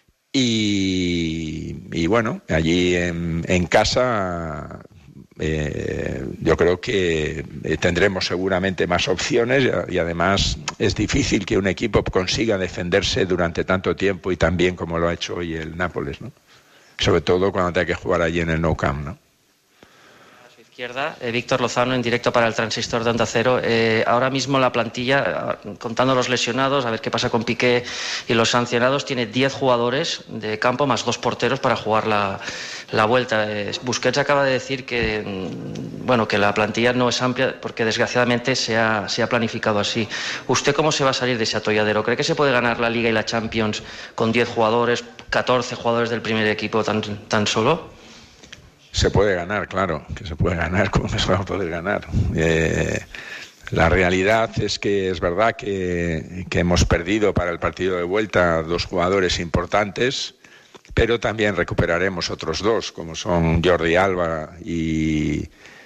y, y bueno, allí en, en casa eh, yo creo que tendremos seguramente más opciones y además es difícil que un equipo consiga defenderse durante tanto tiempo y tan bien como lo ha hecho hoy el Nápoles, ¿no? Sobre todo cuando tenga que jugar allí en el Nou Camp, ¿no? Izquierda, eh, Víctor Lozano en directo para el Transistor de Onda Cero. Eh, ahora mismo la plantilla, contando los lesionados, a ver qué pasa con Piqué y los sancionados, tiene diez jugadores de campo más dos porteros para jugar la, la vuelta. Eh, Busquets acaba de decir que, bueno, que la plantilla no es amplia porque desgraciadamente se ha, se ha planificado así. ¿Usted cómo se va a salir de ese atolladero? ¿Cree que se puede ganar la Liga y la Champions con diez jugadores, catorce jugadores del primer equipo tan, tan solo? Se puede ganar, claro, que se puede ganar, ¿cómo se va a poder ganar? Eh, la realidad es que es verdad que, que hemos perdido para el partido de vuelta dos jugadores importantes, pero también recuperaremos otros dos, como son Jordi Alba y,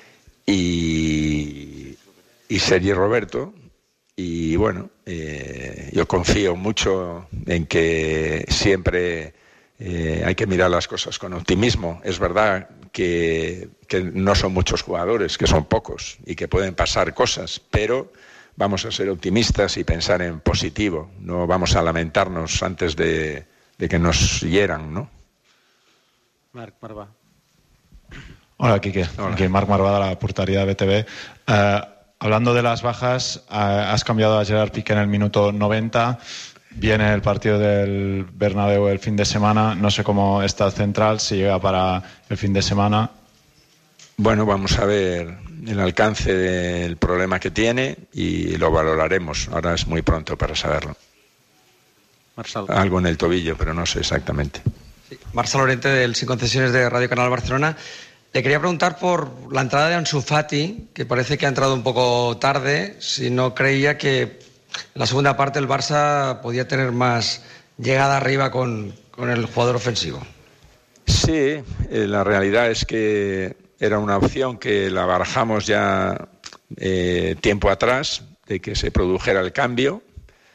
y, y Sergi Roberto. Y bueno, eh, yo confío mucho en que siempre eh, hay que mirar las cosas con optimismo. Es verdad que, que no son muchos jugadores, que son pocos y que pueden pasar cosas, pero vamos a ser optimistas y pensar en positivo, no vamos a lamentarnos antes de, de que nos hieran, ¿no? Marc Marvà. Hola, Quique. Hola. Aquí Marc Marvà de la portería de B T V. Eh, hablando de las bajas, eh, has cambiado a Gerard Piqué en el minuto noventa. Viene el partido del Bernabéu el fin de semana. No sé cómo está el central, si llega para el fin de semana. Bueno, vamos a ver el alcance del problema que tiene y lo valoraremos. Ahora es muy pronto para saberlo. Marçal. Algo en el tobillo, pero no sé exactamente. Sí. Marçal Lorente, del Sin Concesiones de Radio Canal Barcelona. Le quería preguntar por la entrada de Ansu Fati, que parece que ha entrado un poco tarde, si no creía que en la segunda parte el Barça podía tener más llegada arriba con, con el jugador ofensivo. Sí, eh, la realidad es que era una opción que la barajamos ya eh, tiempo atrás, de que se produjera el cambio,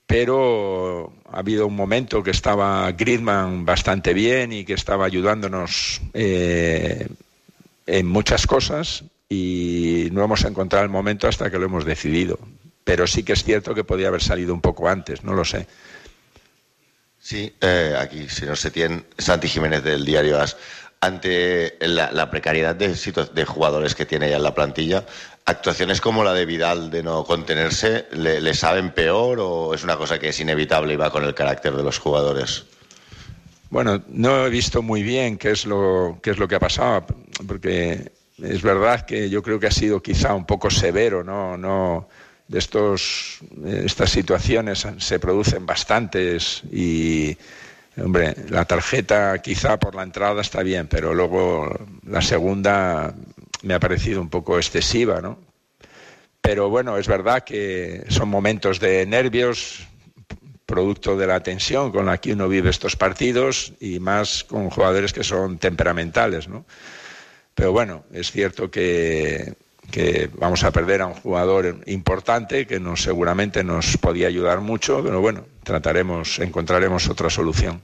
pero ha habido un momento que estaba Griezmann bastante bien y que estaba ayudándonos eh, en muchas cosas, y no hemos encontrado el momento hasta que lo hemos decidido. Pero sí que es cierto que podía haber salido un poco antes, no lo sé. Sí, eh, aquí, señor Setién, Santi Jiménez del diario AS. Ante la, la precariedad de, de jugadores que tiene ya en la plantilla, ¿actuaciones como la de Vidal de no contenerse le, le saben peor o es una cosa que es inevitable y va con el carácter de los jugadores? Bueno, no he visto muy bien qué es lo, qué es lo que ha pasado, porque es verdad que yo creo que ha sido quizá un poco severo, ¿no? No, de estos, estas situaciones se producen bastantes y, hombre, la tarjeta quizá por la entrada está bien, pero luego la segunda me ha parecido un poco excesiva, ¿no? Pero bueno, es verdad que son momentos de nervios, producto de la tensión con la que uno vive estos partidos y más con jugadores que son temperamentales, ¿no? Pero bueno, es cierto que, que vamos a perder a un jugador importante que nos, seguramente nos podía ayudar mucho, pero bueno, trataremos, encontraremos otra solución.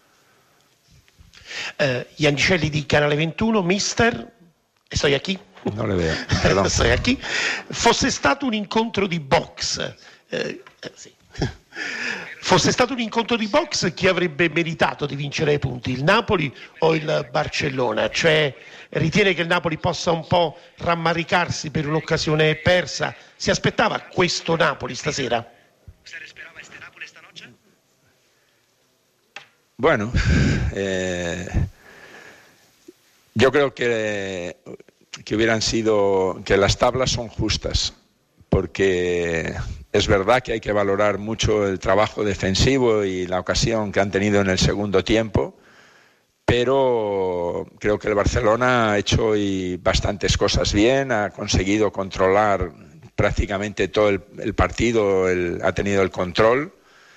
Uh, Iannicelli di Canale ventuno, mister, estoy aquí. No le veo, perdón. Estoy aquí. Fosse stato un incontro di box, eh, sì. Fosse stato un incontro di box, chi avrebbe meritato di vincere i punti, il Napoli o il Barcellona? Cioè, ritiene che il Napoli possa un po' rammaricarsi per un'occasione persa? Si aspettava questo Napoli stasera? Bueno, eh, yo creo que, que hubieran sido, que las tablas son justas, porque es verdad que hay que valorar mucho el trabajo defensivo y la ocasión que han tenido en el segundo tiempo, pero creo que el Barcelona ha hecho hoy bastantes cosas bien, ha conseguido controlar prácticamente todo el, el partido, el, ha tenido el control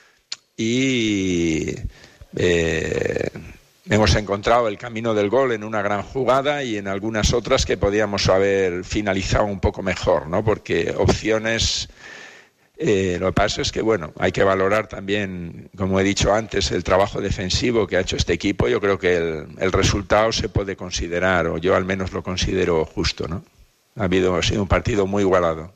y eh, hemos encontrado el camino del gol en una gran jugada y en algunas otras que podíamos haber finalizado un poco mejor, ¿no? Porque opciones... Eh, lo que pasa es que, bueno, hay que valorar también, como he dicho antes, el trabajo defensivo que ha hecho este equipo. Yo creo que el, el resultado se puede considerar, o yo al menos lo considero justo, ¿no? Ha habido, ha sido un partido muy igualado.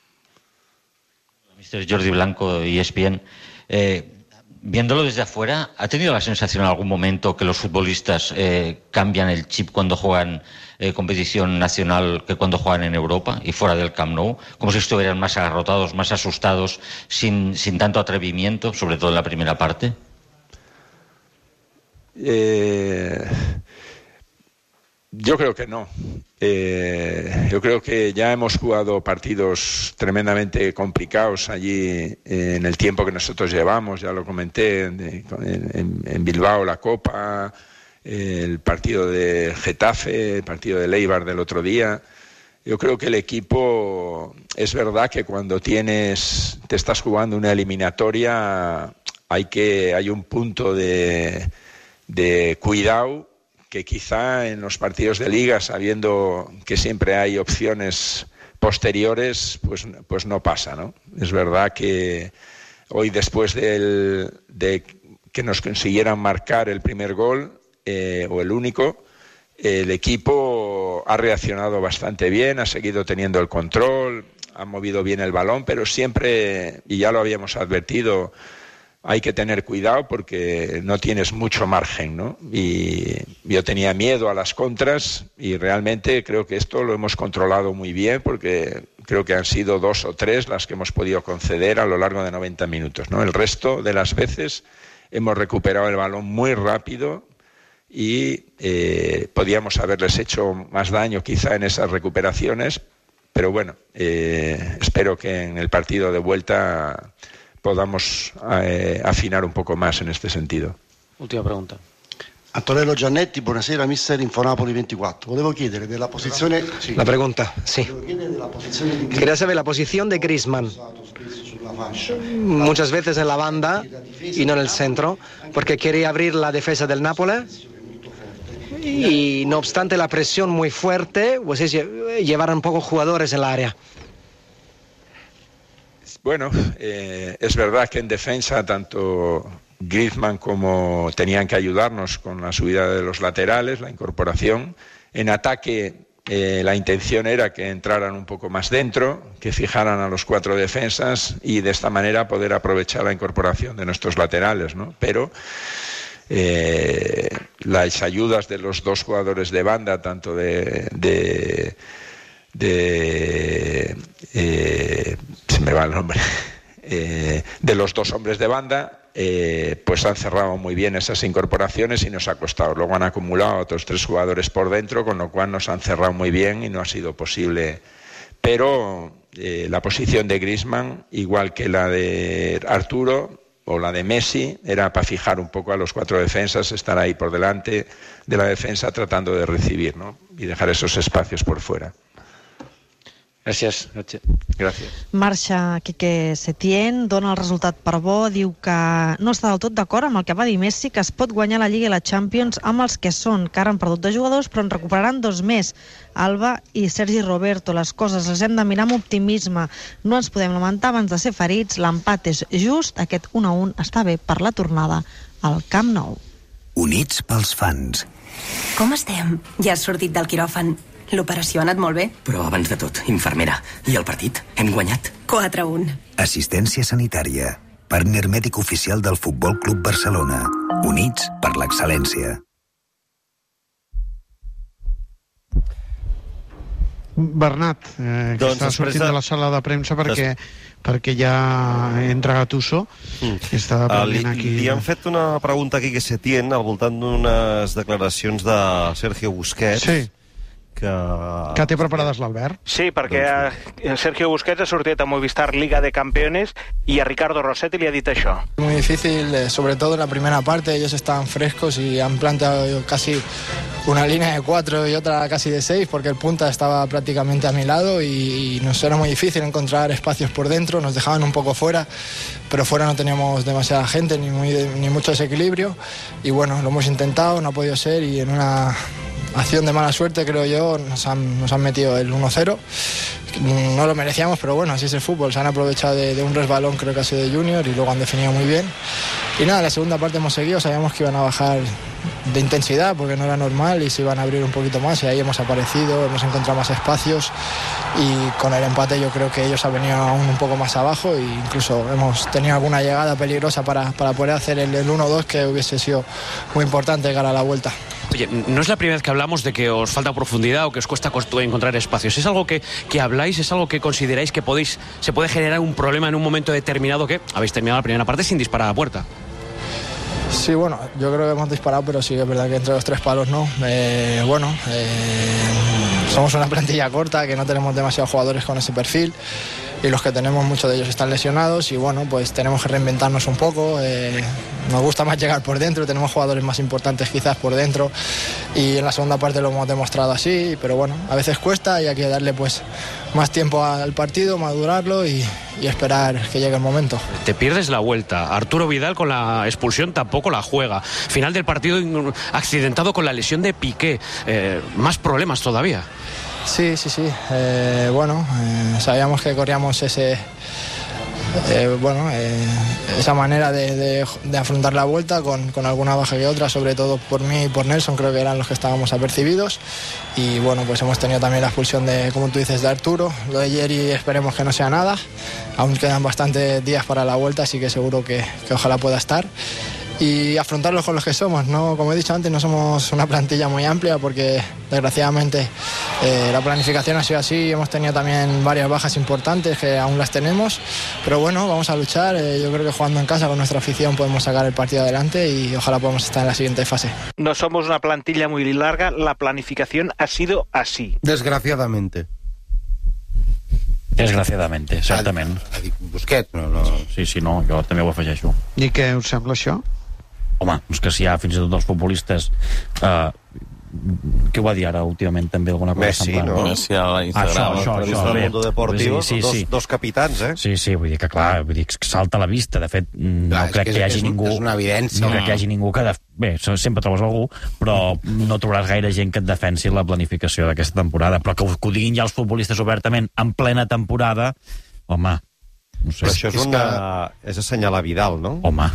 mister Jordi Blanco, E S P N. Eh, viéndolo desde afuera, ¿ha tenido la sensación en algún momento que los futbolistas eh, cambian el chip cuando juegan eh, competición nacional que cuando juegan en Europa y fuera del Camp Nou? Como si estuvieran más agarrotados, más asustados, sin, sin tanto atrevimiento, sobre todo en la primera parte. Eh, yo creo que no. Eh, yo creo que ya hemos jugado partidos tremendamente complicados allí en el tiempo que nosotros llevamos, ya lo comenté, en, en, en Bilbao la Copa, el partido de Getafe, el partido de Eibar del otro día. Yo creo que el equipo, es verdad que cuando tienes, te estás jugando una eliminatoria, hay que, hay un punto de, de cuidado que quizá en los partidos de liga, sabiendo que siempre hay opciones posteriores, pues, pues no pasa, ¿no? Es verdad que hoy, después del, de que nos consiguieran marcar el primer gol, eh, o el único, el equipo ha reaccionado bastante bien, ha seguido teniendo el control, ha movido bien el balón, pero siempre, y ya lo habíamos advertido, hay que tener cuidado porque no tienes mucho margen, ¿no? Y yo tenía miedo a las contras y realmente creo que esto lo hemos controlado muy bien porque creo que han sido dos o tres las que hemos podido conceder a lo largo de noventa minutos, ¿no? El resto de las veces hemos recuperado el balón muy rápido y eh, podíamos haberles hecho más daño quizá en esas recuperaciones, pero bueno, eh, espero que en el partido de vuelta podamos eh, afinar un poco más en este sentido. Ultima pregunta. Antonello Giannetti, buonasera, mister Infonapoli veinticuatro. Volevo chiedere della posizione... Sì. La pregunta, sí. Della posizione di... Quería saber la posición de Griezmann. Muchas veces en la banda y no en el centro, porque quería abrir la defensa del Nápoles y no obstante la presión muy fuerte, pues es llevar un poco jugadores en la área. Bueno, eh, es verdad que en defensa tanto Griezmann como tenían que ayudarnos con la subida de los laterales, la incorporación. En ataque eh, la intención era que entraran un poco más dentro, que fijaran a los cuatro defensas y de esta manera poder aprovechar la incorporación de nuestros laterales, ¿no? Pero eh, las ayudas de los dos jugadores de banda, tanto de... de de eh, se me va el nombre eh, de los dos hombres de banda, eh, pues han cerrado muy bien esas incorporaciones y nos ha costado. Luego han acumulado otros tres jugadores por dentro, con lo cual nos han cerrado muy bien y no ha sido posible. Pero eh, la posición de Griezmann, igual que la de Arturo o la de Messi, era para fijar un poco a los cuatro defensas, estar ahí por delante de la defensa tratando de recibir, ¿no? Y dejar esos espacios por fuera. Gràcies. Gràcies. Marxa Quique Setién, dona el resultat per bo, diu que no està del tot d'acord amb el que va dir Messi, que es pot guanyar la Lliga i la Champions amb els que són, que ara han perdut de jugadors, però en recuperaran dos més, Alba i Sergi Roberto. Les coses les hem de mirar amb optimisme. No ens podem lamentar abans de ser ferits, l'empat és just, aquest un a un està bé per la tornada al Camp Nou. Units pels fans. Com estem? Ja has sortit del quiròfan. L'operació ha anat molt bé. Però abans de tot, infermera, i el partit? Hem guanyat? quatre a un. Assistència sanitària. Partner mèdic oficial del Futbol Club Barcelona. Units per l'excel·lència. Bernat, eh, que doncs està sortint de... de la sala de premsa perquè, des... perquè ja entra Gattuso, mm. que està li, aquí. Li han fet una pregunta aquí que se tien al voltant d'unes declaracions de Sergio Busquets. Sí. Que... que té preparades l'Albert. Sí, perquè a Sergio Busquets ha sortit a Movistar Liga de Campeones y a Ricardo Rossetti le ha dicho això. Muy difícil, sobre todo en la primera parte, ellos estaban frescos y han planteado casi una línea de cuatro y otra casi de seis, porque el punta estaba prácticamente a mi lado y, y nos era muy difícil encontrar espacios por dentro, nos dejaban un poco fuera, pero fuera no teníamos demasiada gente ni, muy, ni mucho desequilibrio y bueno, lo hemos intentado, no ha podido ser y en una acción de mala suerte, creo yo, nos han, nos han metido el uno cero. No lo merecíamos, pero bueno, así es el fútbol. Se han aprovechado de, de un resbalón, creo que ha sido de Junior, y luego han definido muy bien. Y nada, la segunda parte hemos seguido, sabíamos que iban a bajar de intensidad porque no era normal y se iban a abrir un poquito más y ahí hemos aparecido, hemos encontrado más espacios y con el empate yo creo que ellos han venido aún un poco más abajo e incluso hemos tenido alguna llegada peligrosa para, para poder hacer el, el uno dos que hubiese sido muy importante de cara a la vuelta. Oye, no es la primera vez que hablamos de que os falta profundidad o que os cuesta encontrar espacios. ¿Es algo que, que habláis? ¿Es algo que consideráis que podéis se puede generar un problema en un momento determinado que habéis terminado la primera parte sin disparar a puerta? Sí, bueno, yo creo que hemos disparado, pero sí que es verdad que entre los tres palos no. Eh, bueno, eh, somos una plantilla corta, que no tenemos demasiados jugadores con ese perfil y los que tenemos, muchos de ellos están lesionados y bueno, pues tenemos que reinventarnos un poco. Eh, nos gusta más llegar por dentro, tenemos jugadores más importantes quizás por dentro y en la segunda parte lo hemos demostrado así, pero bueno, a veces cuesta y hay que darle pues más tiempo al partido, madurarlo y, y esperar que llegue el momento. Te pierdes la vuelta. Arturo Vidal con la expulsión tampoco la juega. Final del partido accidentado con la lesión de Piqué. Eh, más problemas todavía. Sí, sí, sí. Eh, bueno, eh, sabíamos que corríamos ese... Eh, bueno, eh, esa manera de, de, de afrontar la vuelta con, con alguna baja que otra, sobre todo por mí y por Nelson, creo que eran los que estábamos apercibidos y bueno, pues hemos tenido también la expulsión de, como tú dices, de Arturo. Lo de Jerry esperemos que no sea nada, aún quedan bastantes días para la vuelta, así que seguro que, que ojalá pueda estar y afrontarlos con los que somos, ¿no? Como he dicho antes, no somos una plantilla muy amplia porque desgraciadamente eh, la planificación ha sido así, hemos tenido también varias bajas importantes que aún las tenemos, pero bueno, vamos a luchar, eh, yo creo que jugando en casa con nuestra afición podemos sacar el partido adelante y ojalá podamos estar en la siguiente fase. No somos una plantilla muy larga, la planificación ha sido así. Desgraciadamente. Desgraciadamente, certament. Busquets, no, no... Sí, sí, no, jo també ho afegeixo. I què us sembla això? Home, és que si hi ha fins i tot els futbolistes... Eh, què ho va dir ara últimament també alguna cosa Messi, semblant? no? Messi a l'Instagram, això, això, això, del Mundo Deportivo, sí, sí, dos, sí. dos capitans, eh? Sí, sí, vull dir que clar, vull dir que salta a la vista, de fet, no clar, crec que, que hi hagi és, ningú... És una evidència. No crec que hi hagi ningú que... De... Bé, sempre trobes algú, però no trobaràs gaire gent que et defensi la planificació d'aquesta temporada, però que ho, que ho diguin ja els futbolistes obertament en plena temporada, home... No sé. Però això és, una... és assenyalar Vidal, no? Home.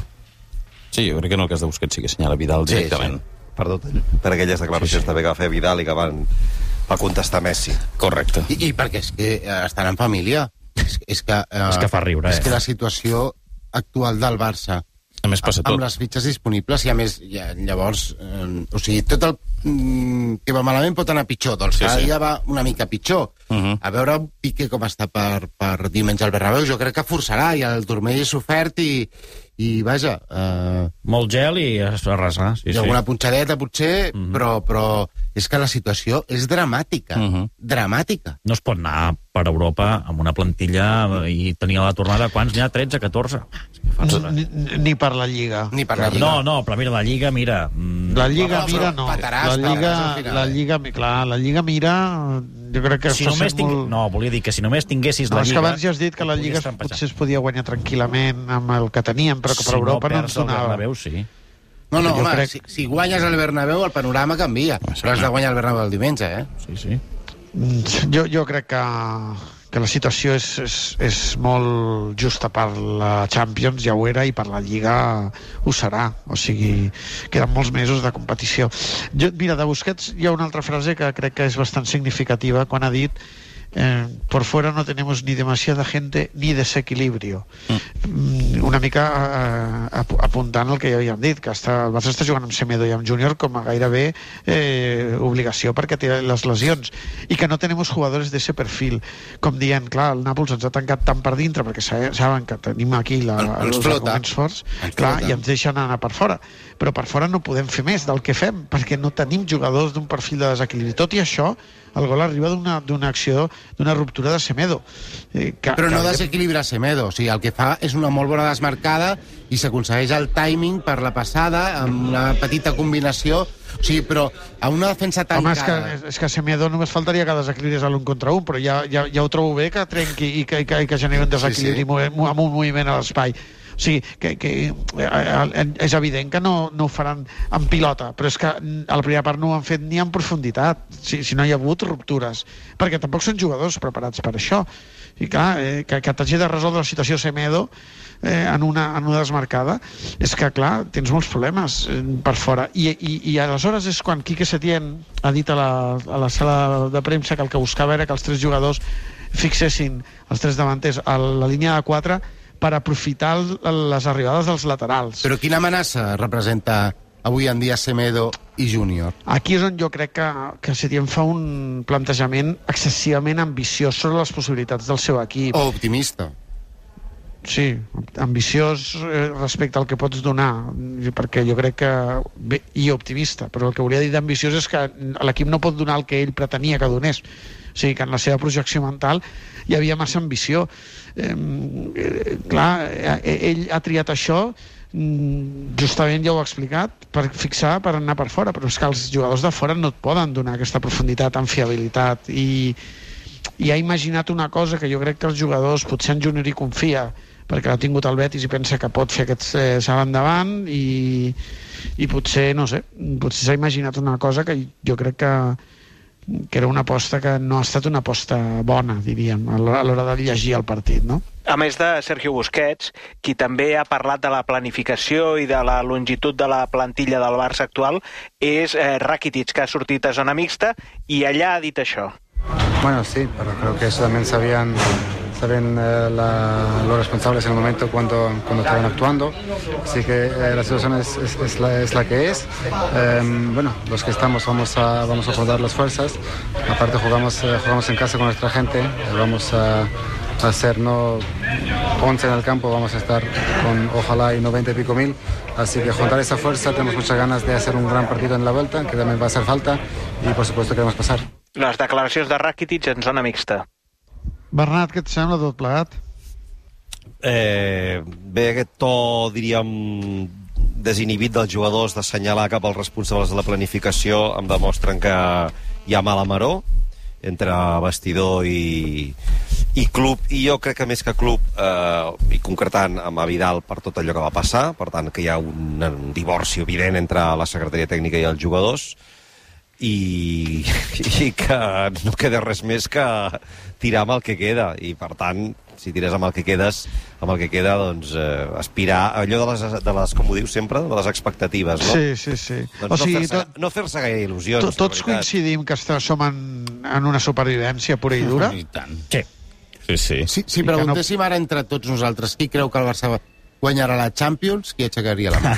Sí, jo crec que en el cas de Busquets sí que assenyala Vidal directament. Sí, sí. Per, per aquelles declaracions sí, sí. també que va fer Vidal i que van, va contestar Messi. Correcte. I, i perquè és que estan en família. És, és, que, uh, és que fa riure, és eh? que la situació actual del Barça, a més passa tot, amb les fitxes disponibles, i a més, ja, llavors, eh, o sigui, tot el mm, que va malament pot anar pitjor, doncs sí, cada sí. dia va una mica pitjor. Uh -huh. A veure Piqué com està per, per diumenge al Bernabéu, jo crec que forçarà, i el turmell és ofert, i, i vaja... Eh, molt gel i es va arrasar. Sí, i sí. alguna punxadeta, potser, uh -huh. però, però és que la situació és dramàtica. Uh -huh. Dramàtica. No es pot anar per Europa amb una plantilla i tenir a la tornada, quants n'hi ha? tretze, catorze? Ni, ni per la Lliga. Ni per la Lliga. No, no, però mira, la Lliga, mira... La Lliga, mira, no. La Lliga, la Lliga, clar, la Lliga, mira... Jo crec que... Si només tinc... molt... No, volia dir que si només tinguessis no, la Lliga... No, és que abans ja has dit que la Lliga potser es podia guanyar tranquil·lament amb el que teníem, però que per si Europa no, no ens donava. Bernabéu, sí. No, no, home, crec... si, si guanyes el Bernabéu, el panorama canvia. Però has de guanyar el Bernabéu el diumenge, eh? Sí, sí. Jo, jo crec que, que la situació és, és, és molt justa per la Champions, ja ho era, i per la Lliga ho serà. O sigui, queden molts mesos de competició. Jo, mira, de Busquets hi ha una altra frase que crec que és bastant significativa, quan ha dit Eh, por fuera no tenemos ni demasiada gente ni desequilibrio. Mm. Una mica eh, apuntant el que ja havíem dit, que està, el Barça està jugant amb Semedo i amb Júnior com a gairebé eh, obligació perquè té les lesions, i que no tenemos jugadores de ese perfil, com dient, clar, el Nàpols ens ha tancat tant per dintre perquè saben que tenim aquí la, el, els arguments forts, clar, i ens deixen anar per fora, però per fora no podem fer més del que fem, perquè no tenim jugadors d'un perfil de desequilibri. Tot i això, el gol arriba d'una acció, d'una ruptura de Semedo. Eh, que, però no que... desequilibra Semedo, o sigui, el que fa és una molt bona desmarcada i s'aconsegueix el timing per la passada amb una petita combinació, o sigui, però a una defensa tancada... Home, és que, és que Semedo només faltaria que desequilibris a l'un contra un, però ja, ja, ja ho trobo bé que trenqui i que, i que, i que generi un desequilibri sí, sí. amb un moviment a l'espai. O sigui, que, que és evident que no, no ho faran en pilota, però és que a la primera part no ho han fet ni en profunditat, si, si no hi ha hagut ruptures, perquè tampoc són jugadors preparats per això. I clar, eh, que, que t'hagi de resoldre la situació Semedo eh, en, una, en una desmarcada, és que clar, tens molts problemes eh, per fora. I, i, i aleshores és quan Quique Setién ha dit a la, a la sala de premsa que el que buscava era que els tres jugadors fixessin, els tres davanters, a la línia de quatre, per aprofitar les arribades dels laterals. Però quina amenaça representa avui en dia Semedo i Júnior? Aquí és on jo crec que, que Setién fa un plantejament excessivament ambiciós sobre les possibilitats del seu equip. O optimista. Sí, ambiciós respecte al que pots donar, perquè jo crec que... Bé, i optimista, però el que volia dir d'ambiciós és que l'equip no pot donar el que ell pretenia que donés. O sigui, que en la seva projecció mental hi havia massa ambició. Eh, eh, clar, ell ha triat això, justament ja ho ha explicat, per fixar, per anar per fora, però és que els jugadors de fora no et poden donar aquesta profunditat amb fiabilitat, i, i ha imaginat una cosa que jo crec que els jugadors, potser en Júnior hi confia, perquè l'ha tingut el Betis i pensa que pot fer aquest eh, salt endavant, i, i potser, no sé, potser s'ha imaginat una cosa que jo crec que que era una aposta que no ha estat una aposta bona, diríem, a l'hora de llegir el partit, no? A més de Sergio Busquets, qui també ha parlat de la planificació i de la longitud de la plantilla del Barça actual és eh, Rakitic, que ha sortit a zona mixta, i allà ha dit això. Bueno, sí, pero creo que eso también sabían, saben eh, la, los responsables en el momento cuando, cuando estaban actuando, así que eh, la situación es, es, es, la, es la que es. Eh, bueno, los que estamos vamos a, vamos a aportar las fuerzas, aparte jugamos, eh, jugamos en casa con nuestra gente, eh, vamos a, a hacer no once en el campo, vamos a estar con ojalá y noventa y pico mil, así que juntar esa fuerza, tenemos muchas ganas de hacer un gran partido en la vuelta, que también va a hacer falta, y por supuesto queremos pasar. Les declaracions de Rakitic en zona mixta. Bernat, què et sembla tot plegat? Eh, bé, aquest to, diríem, desinhibit dels jugadors d'assenyalar cap als responsables de la planificació em demostren que hi ha mala maror entre vestidor i, i club, i jo crec que més que club, eh, i concretant amb Vidal per tot allò que va passar, per tant que hi ha un, un divorci evident entre la secretaria tècnica i els jugadors, i, i que no queda res més que tirar amb el que queda, i per tant si tires amb el que quedes, amb el que queda, doncs, eh, aspirar allò de les, de les, com ho dius sempre, de les expectatives, no? Sí, sí, sí. Doncs o sigui, no fer-se tot, no fer-se gaire il·lusions. to, tots coincidim que està, som en, en una supervivència pura i dura. I tant. Sí. Sí, sí. Si, si preguntéssim ara entre tots nosaltres qui creu que el Barça guanyarà la Champions, qui aixecaria la mà?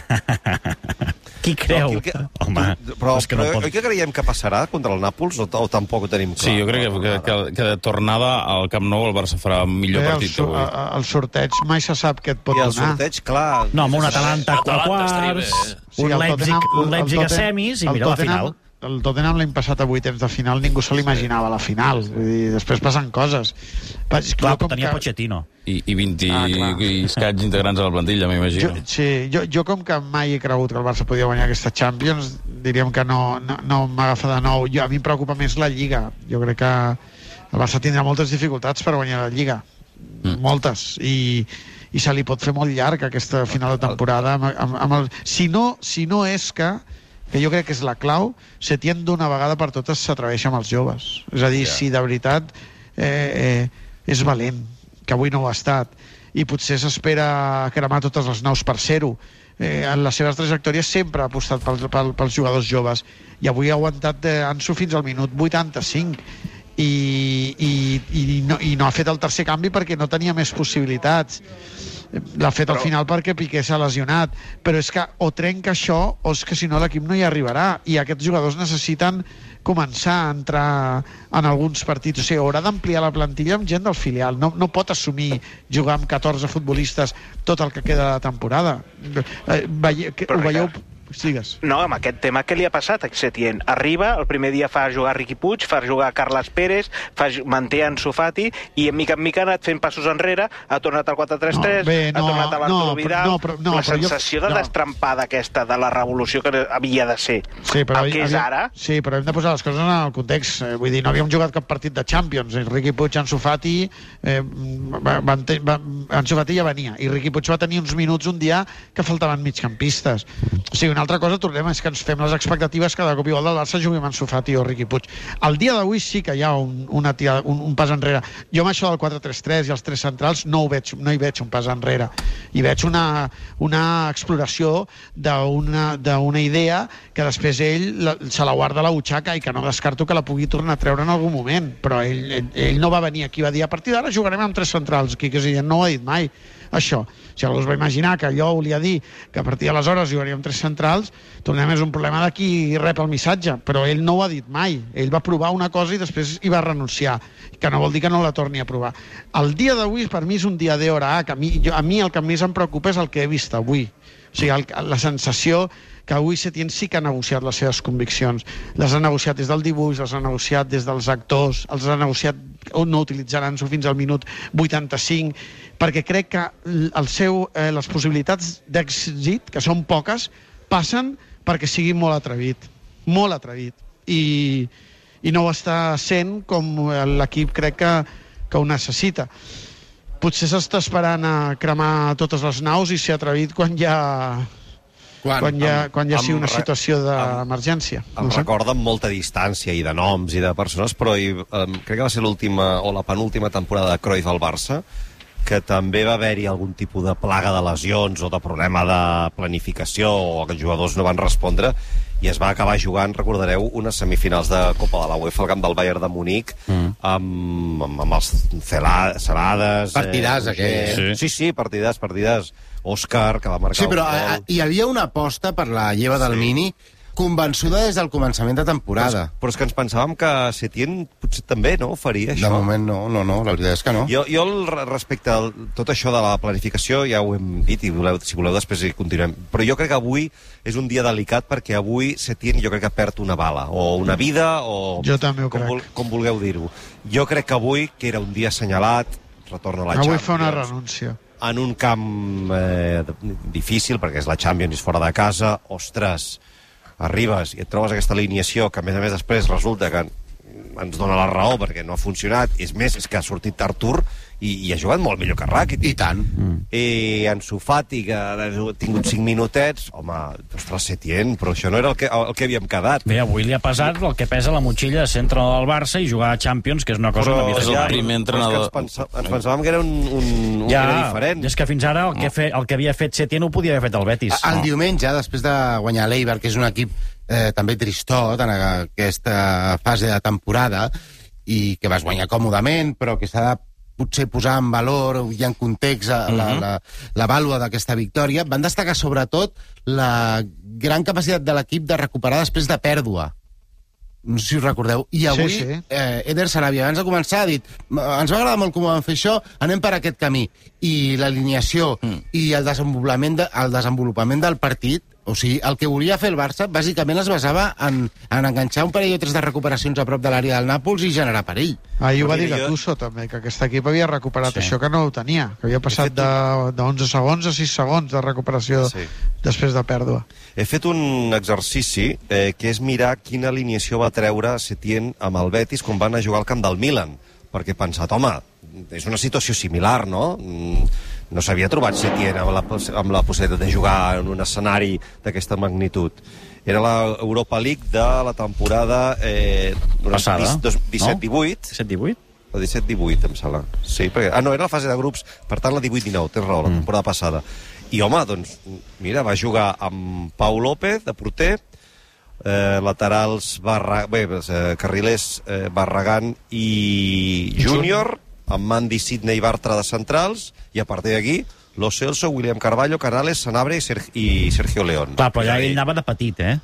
Qui creu? No, qui, que, Home, però, és que no però pot... oi que creiem que passarà contra el Nàpols o, o tampoc ho tenim clar? Sí, jo crec que, que, que, que de tornada al Camp Nou el Barça farà millor Bé, partit el, que avui. a- el sorteig mai se sap què et pot I el donar. sorteig, clar... No, amb un Atalanta a Atalanta estaria quarts, bé. Sí, un el Leipzig, Tottenham- un Leipzig el a Tottenham- semis i el mira la Tottenham- final. El Tottenham l'any passat a vuitens de final ningú se l'imaginava a la final. Vull dir, després passen coses. Va, és Clar, jo com tenia que- Pochettino. I, i vint Ah, i, clar. i escaig integrants a la plantilla, Jo, m'imagino. sí, jo, jo com que mai he cregut que el Barça podia guanyar aquesta Champions, diríem que no, no, no m'agafa de nou. Jo, a mi em preocupa més la Lliga. Jo crec que el Barça tindrà moltes dificultats per guanyar la Lliga. Mm. Moltes. I, i se li pot fer molt llarg aquesta final de temporada. Amb, amb, amb el, si, no, si no és que que jo crec que és la clau, Setién d'una vegada per totes s'atreveix amb els joves. És a dir, Ja. si de veritat eh, eh, és valent, que avui no ho ha estat, i potser s'espera cremar totes les naus per ser-ho. Eh, en les seves trajectòries sempre ha apostat pel, pel, pels jugadors joves, i avui ha aguantat eh, Ansu fins al minut vuitanta-cinc, i, i, i, no, i no ha fet el tercer canvi perquè no tenia més possibilitats. L'ha fet al final perquè Piqué s'ha lesionat, però és que o trenca això o és que si no l'equip no hi arribarà, i aquests jugadors necessiten començar a entrar en alguns partits, o sigui, haurà d'ampliar la plantilla amb gent del filial, no, no pot assumir jugar amb catorze futbolistes tot el que queda de la temporada. Eh, veie, que, ho veieu... Sigues. No, amb aquest tema què li ha passat a Setién? Arriba, el primer dia fa jugar Riqui Puig, fa jugar Carles Pérez, fa, manté Ansu Fati, i en mica en mica ha anat fent passos enrere, ha tornat al quatre tres tres, no, bé, no, ha tornat a l'Arturo no, Vidal, no, però, no, la però sensació jo, de no. destrampada aquesta de la revolució que havia de ser. Sí, però, el que és havia, ara... Sí, però hem de posar les coses en el context. Eh, vull dir, no havíem jugat cap partit de Champions. Eh, Riqui Puig, Ansu Fati... Eh, va, va, va, Ansu Fati ja venia. I Riqui Puig va tenir uns minuts un dia que faltaven migcampistes. O sigui, una altra cosa, tornem, és que ens fem les expectatives que de cop i volta el Barça jugui amb Ansu Fati o Riqui Puig. El dia d'avui sí que hi ha un, una tia, un, un pas enrere. Jo amb això del quatre tres tres i els tres centrals no, ho veig, no hi veig un pas enrere. Hi veig una, una exploració d'una d'una idea que després ell la, se la guarda a la butxaca i que no descarto que la pugui tornar a treure en algun moment. Però ell, ell, ell no va venir aquí, va dir a partir d'ara jugarem amb tres centrals. Quique Setién no ho ha dit mai, això. Si algú es va imaginar que allò volia dir que a partir d'aleshores jugaríem tres centrals, tornem, és un problema de qui rep el missatge, però ell no ho ha dit mai. Ell va provar una cosa i després hi va renunciar, que no vol dir que no la torni a provar. El dia d'avui per mi és un dia de hora A, que a mi, jo, a mi el que més em preocupa és el que he vist avui. O sigui, el, la sensació que avui Setién sí que ha negociat les seves conviccions. Les ha negociat des del dibuix, les ha negociat des dels actors, els ha negociat no utilitzaran-s'ho fins al minut vuitanta-cinc, perquè crec que el seu, eh, les possibilitats d'èxit, que són poques, passen perquè sigui molt atrevit. Molt atrevit. I, i no ho està sent com l'equip crec que, que ho necessita. Potser s'està esperant a cremar totes les naus i ser atrevit quan hi ha... Quan, quan hi ha, quan hi ha sigui una situació d'emergència. Em no sé. Recorda amb molta distància i de noms i de persones, però hi, um, crec que va ser l'última o la penúltima temporada de Cruyff al Barça, que també va haver-hi algun tipus de plaga de lesions o de problema de planificació o que els jugadors no van respondre i es va acabar jugant, recordareu, unes semifinals de Copa de la UEFA al camp del Bayern de Munic mm. amb, amb, amb els Celades... Partidàs, eh, aquell. Sí. sí, sí, partidàs, partidàs. Òscar, que va marcar sí, però un gol. A, hi havia una aposta per la lleva del sí. Mini convençuda des del començament de temporada. Però, però és que ens pensàvem que Setién potser també, no?, faria això. De moment no, no, no, la veritat és que no. Jo, jo respecte a tot això de la planificació, ja ho hem dit, i voleu, si voleu després hi continuem, però jo crec que avui és un dia delicat perquè avui Setién jo crec que perd una bala, o una vida, o... Jo també ho com, crec. Vol, com vulgueu dir-ho. Jo crec que avui, que era un dia assenyalat, retorna a la avui Champions... Avui fa una renúncia. En un camp eh, difícil, perquè és la Champions, és fora de casa, ostres, arribes i et trobes aquesta alineació que, a més a més, després resulta que ens dona la raó perquè no ha funcionat. És més, és que ha sortit Artur i, i ha jugat molt millor que Rakitic. I tant. Mm. I Ansu Fati, que ha tingut cinc minutets, home, ostres, Setién, però això no era el que, el que havíem quedat. Bé, avui li ha pesat el que pesa la motxilla de centre del Barça i jugar a Champions, que és una cosa però una mica... És el primer entrenador. Ens, pensa, ens pensàvem que era un, un, un ja, que era diferent. És que fins ara el que, fe, el que havia fet Setién ho podia haver fet el Betis. El no. diumenge, després de guanyar l'Eibar, que és un equip eh, també tristot en aquesta fase de temporada, i que vas guanyar còmodament, però que s'ha de potser posar en valor i en context uh-huh. la, la, la vàlua d'aquesta victòria, van destacar sobretot la gran capacitat de l'equip de recuperar després de pèrdua. No sé si us recordeu. I avui sí, sí. Eh, Eder Sarabia, abans de començar, ha dit ens va agradar molt com ho vam fer això, anem per aquest camí. I l'alineació mm. i el desenvolupament, de, el desenvolupament del partit, o sigui, el que volia fer el Barça, bàsicament es basava en, en enganxar un parell o tres de recuperacions a prop de l'àrea del Nàpols i generar perill. Ahir ho va dir Gattuso, també, que aquest equip havia recuperat sí. això que no ho tenia, que havia passat de, de onze segons a sis segons de recuperació sí. després de pèrdua. He fet un exercici eh, que és mirar quina alineació va treure Setién amb el Betis quan van a jugar al camp del Milan, perquè he pensat, home, és una situació similar, no? No s'havia trobat Setién amb la, amb la possibilitat de jugar en un escenari d'aquesta magnitud. Era l'Europa League de la temporada eh, passada, disset divuit. disset divuit? La disset divuit, em sembla. Sí, perquè, ah, no, era la fase de grups, per tant la divuit dinou, tens raó, la temporada mm. passada. I, home, doncs, mira, va jugar amb Pau López, de porter, eh, laterals, Barra... bé, eh, carrilers eh, Barragán i Júnior, amb Mandy, Sidney i Bartra de centrals, i a partir d'aquí, Lo Celso, William Carvalho, Canales, Sanabria i, Sergi, i Sergio León. Clar, però allà ell anava de petit, eh?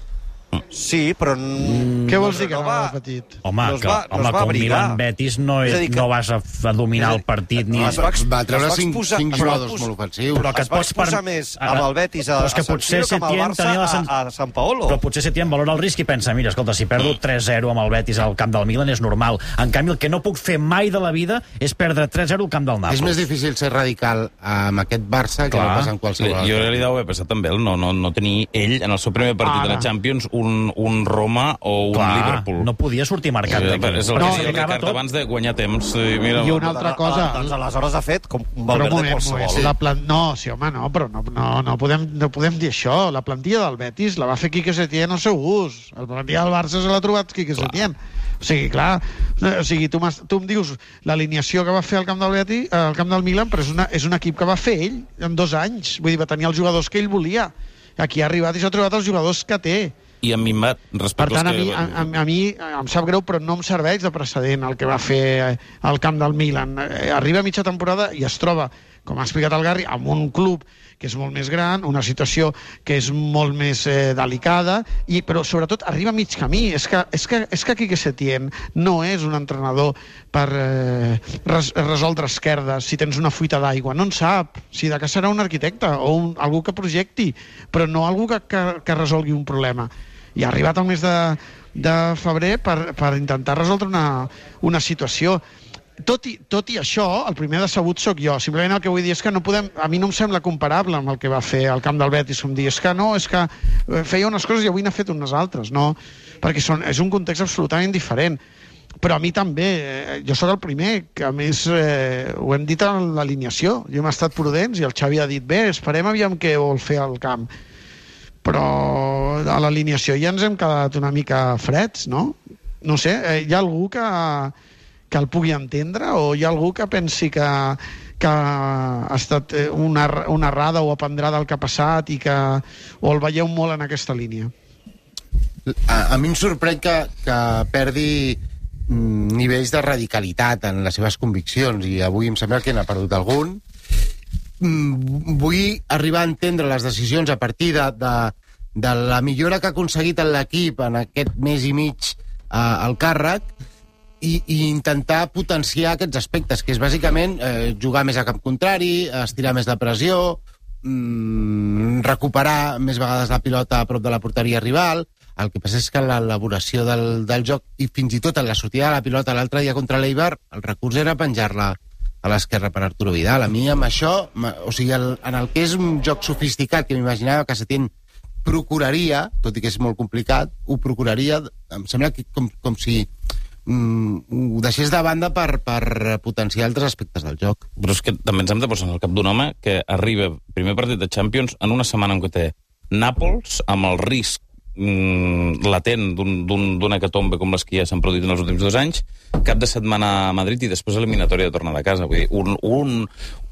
Sí, però... Mm, Què vols dir que no va de petit? Home, no que, va, no home com Milan Betis no, és, dir, que... no vas a, a dominar el partit ni... Es va, va treure cinc, posar, cinc jugadors posar, molt ofensius. Però que es pots posar per... més amb el Betis a, a Sant Siro que amb el Barça a, sen... a, a Sant Paolo. Però potser Setién valora el risc i pensa, mira, escolta, si perdo tres zero amb el Betis al camp del Milan és normal. En canvi, el que no puc fer mai de la vida és perdre tres zero al camp del Nàpols. És més difícil ser radical amb aquest Barça que Clar. no pas en qualsevol altre. Jo li deu haver passat amb ell, no, no, no tenir ell en el seu primer partit de la Champions un, un Roma o un Clar, Liverpool. No podia sortir marcat. Sí, és el no, que deia Ricard abans de guanyar temps. I, mira, I una altra cosa... Doncs aleshores ha fet com un Valverde qualsevol. La plan... No, sí, home, no, però no, no, no, podem, no podem dir això. La plantilla del Betis la va fer Quique Setién al seu ús. La plantilla del Barça se l'ha trobat Quique Setién. O sigui, clar, o sigui, tu, tu em dius l'alineació que va fer al camp del Betis, al camp del Milan, però és, una, és un equip que va fer ell en dos anys. Vull dir, va tenir els jugadors que ell volia. Aquí ha arribat i s'ha trobat els jugadors que té. I a mi m'ha... Per tant, a mi, a, a, a mi em sap greu, però no em serveix de precedent el que va fer al camp del Milan. Arriba a mitja temporada i es troba, com ha explicat el Garri, amb un club que és molt més gran, una situació que és molt més eh, delicada, i, però sobretot arriba a mig camí. És que, és que, és que Quique Setién no és un entrenador per eh, res, resoldre esquerdes si tens una fuita d'aigua. No en sap. Si de cas serà un arquitecte o un, algú que projecti, però no algú que, que, que resolgui un problema. I ha arribat al mes de, de febrer per, per intentar resoldre una, una situació. Tot i, tot i això, el primer decebut sóc jo. Simplement el que vull dir és que no podem... A mi no em sembla comparable amb el que va fer al camp del Betis. Com dir, és que no, és que feia unes coses i avui n'ha fet unes altres, no? Perquè són, és un context absolutament diferent. Però a mi també, eh, jo sóc el primer, que a més eh, ho hem dit a l'alineació. Jo hem estat prudents i el Xavi ha dit, bé, esperem aviam què vol fer al camp. Però a l'alineació ja ens hem quedat una mica freds, no? No sé, eh, hi ha algú que, que el pugui entendre o hi ha algú que pensi que, que ha estat una, una errada o aprendrà del que ha passat i que o el veieu molt en aquesta línia? A, a mi em sorprèn que, que perdi nivells de radicalitat en les seves conviccions i avui em sembla que n'ha perdut algun. Vull arribar a entendre les decisions a partir de, de, de la millora que ha aconseguit en l'equip en aquest mes i mig eh, al càrrec i, i intentar potenciar aquests aspectes, que és bàsicament eh, jugar més a camp contrari, estirar més la pressió, mm, recuperar més vegades la pilota a prop de la porteria rival. El que passa és que l'elaboració del, del joc i fins i tot en la sortida de la pilota l'altre dia contra l'Eibar, el recurs era penjar-la a l'esquerra per Arturo Vidal. A mi amb això, o sigui, el, en el que és un joc sofisticat que m'imaginava que Setién procuraria, tot i que és molt complicat, ho procuraria, em sembla que com, com si ho deixés de banda per, per potenciar altres aspectes del joc. Però és que també ens hem de posar en el cap d'un home que arriba primer partit de Champions en una setmana en què té Nàpols, amb el risc mm, latent d'una hecatombe com les que ja s'han produït en els últims dos anys, cap de setmana a Madrid i després eliminatòria de tornar a casa. Vull dir, un, un,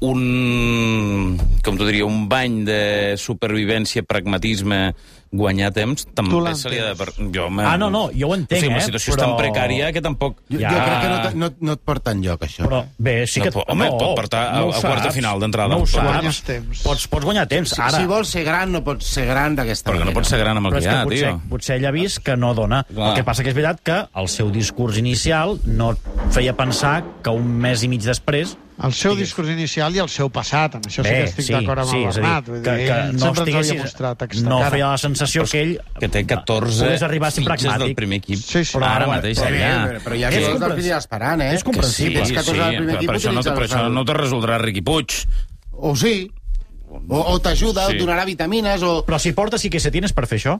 un, com t'ho diria, un bany de supervivència, pragmatisme, guanyar temps, també se li ha de... Jo, ah, no, no, jo ho entenc, o sigui, eh? Una situació però... tan precària que tampoc... Jo, ja... jo crec que no, no, no et porta enlloc, això. Però, bé, sí que... No, home, no, pot portar a, no a quarta final d'entrada. No ho saps. Pots, pots guanyar temps. Si, Ara... si vols ser gran, no pots ser gran d'aquesta manera. Perquè no pots ser gran amb el però que hi ha, potser, tio. Potser ell ha vist que no dona. Clar. El que passa que és veritat que el seu discurs inicial no feia pensar que un mes i mig després... El seu digues. discurs inicial i el seu passat, en això Bé, sí que estic sí, d'acord amb sí, el Bernat. Dir, que, que no estiguessis, no feia la sensació que ell... Que té catorze fitxes del primer equip. Sí, sí. Però ara mateix però, allà. Però, però hi ha jugadors del Fili esperant, eh? És comprensible. Sí, sí, sí, sí, per això no, per això no te resoldrà Riqui Puig. O sí. O, o t'ajuda, sí. o et donarà vitamines, o... Però si portes sí que se tienes per fer això?